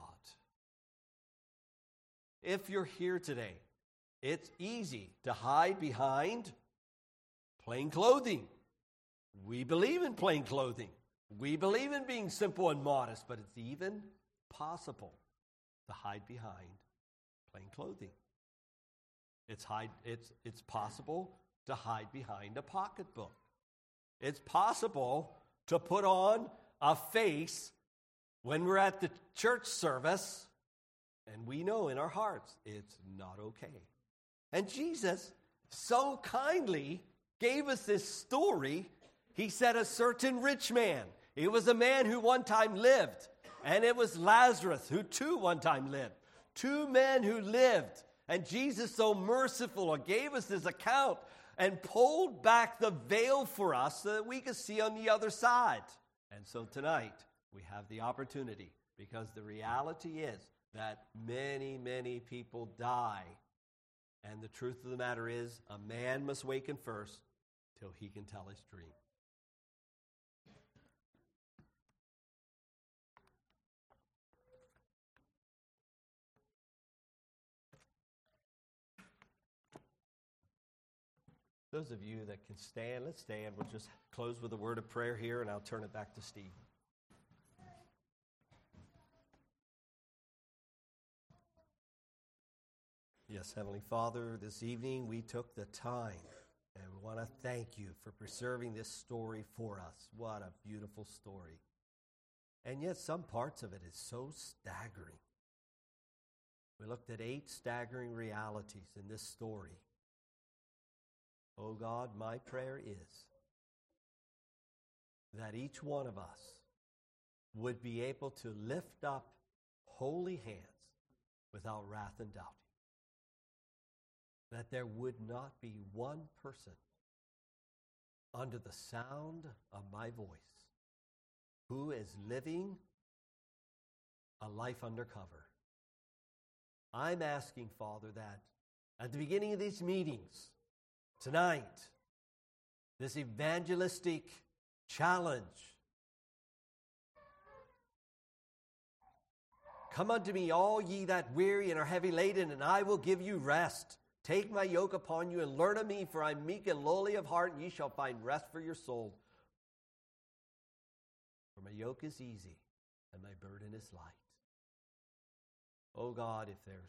if you're here today, it's easy to hide behind plain clothing. We believe in plain clothing. We believe in being simple and modest, but it's even possible to hide behind plain clothing. It's possible to hide behind a pocketbook. It's possible to put on a face when we're at the church service, and we know in our hearts it's not okay. And Jesus so kindly gave us this story. He said a certain rich man. It was a man who one time lived, and it was Lazarus who too one time lived. Two men who lived, and Jesus so merciful gave us this account and pulled back the veil for us so that we could see on the other side. And so tonight, we have the opportunity, because the reality is that many, many people die. And the truth of the matter is, a man must waken first till he can tell his dream. Those of you that can stand, let's stand. We'll just close with a word of prayer here, and I'll turn it back to Steve. Yes, Heavenly Father, this evening we took the time, and we want to thank you for preserving this story for us. What a beautiful story. And yet some parts of it is so staggering. We looked at 8 staggering realities in this story. Oh God, my prayer is that each one of us would be able to lift up holy hands without wrath and doubting. That there would not be one person under the sound of my voice who is living a life undercover. I'm asking, Father, that at the beginning of these meetings, tonight, this evangelistic challenge, come unto me, all ye that weary and are heavy laden, and I will give you rest. Take my yoke upon you and learn of me, for I am meek and lowly of heart, and ye shall find rest for your soul. For my yoke is easy and my burden is light. Oh God, if there's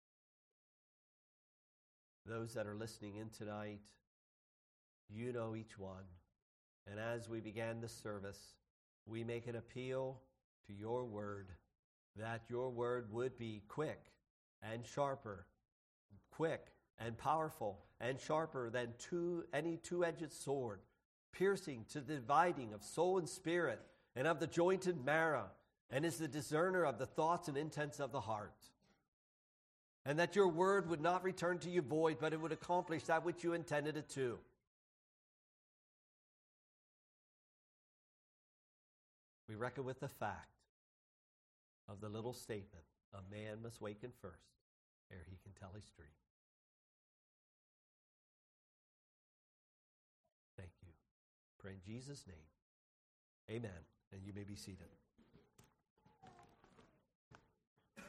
those that are listening in tonight, you know each one. And as we began the service, we make an appeal to your word, that your word would be quick and sharper, quick and powerful and sharper than any two-edged sword, piercing to the dividing of soul and spirit and of the joint and marrow, and is the discerner of the thoughts and intents of the heart. And that your word would not return to you void, but it would accomplish that which you intended it to. We reckon with the fact of the little statement, a man must waken first ere he can tell his dream. Thank you. Pray in Jesus' name. Amen. And you may be seated.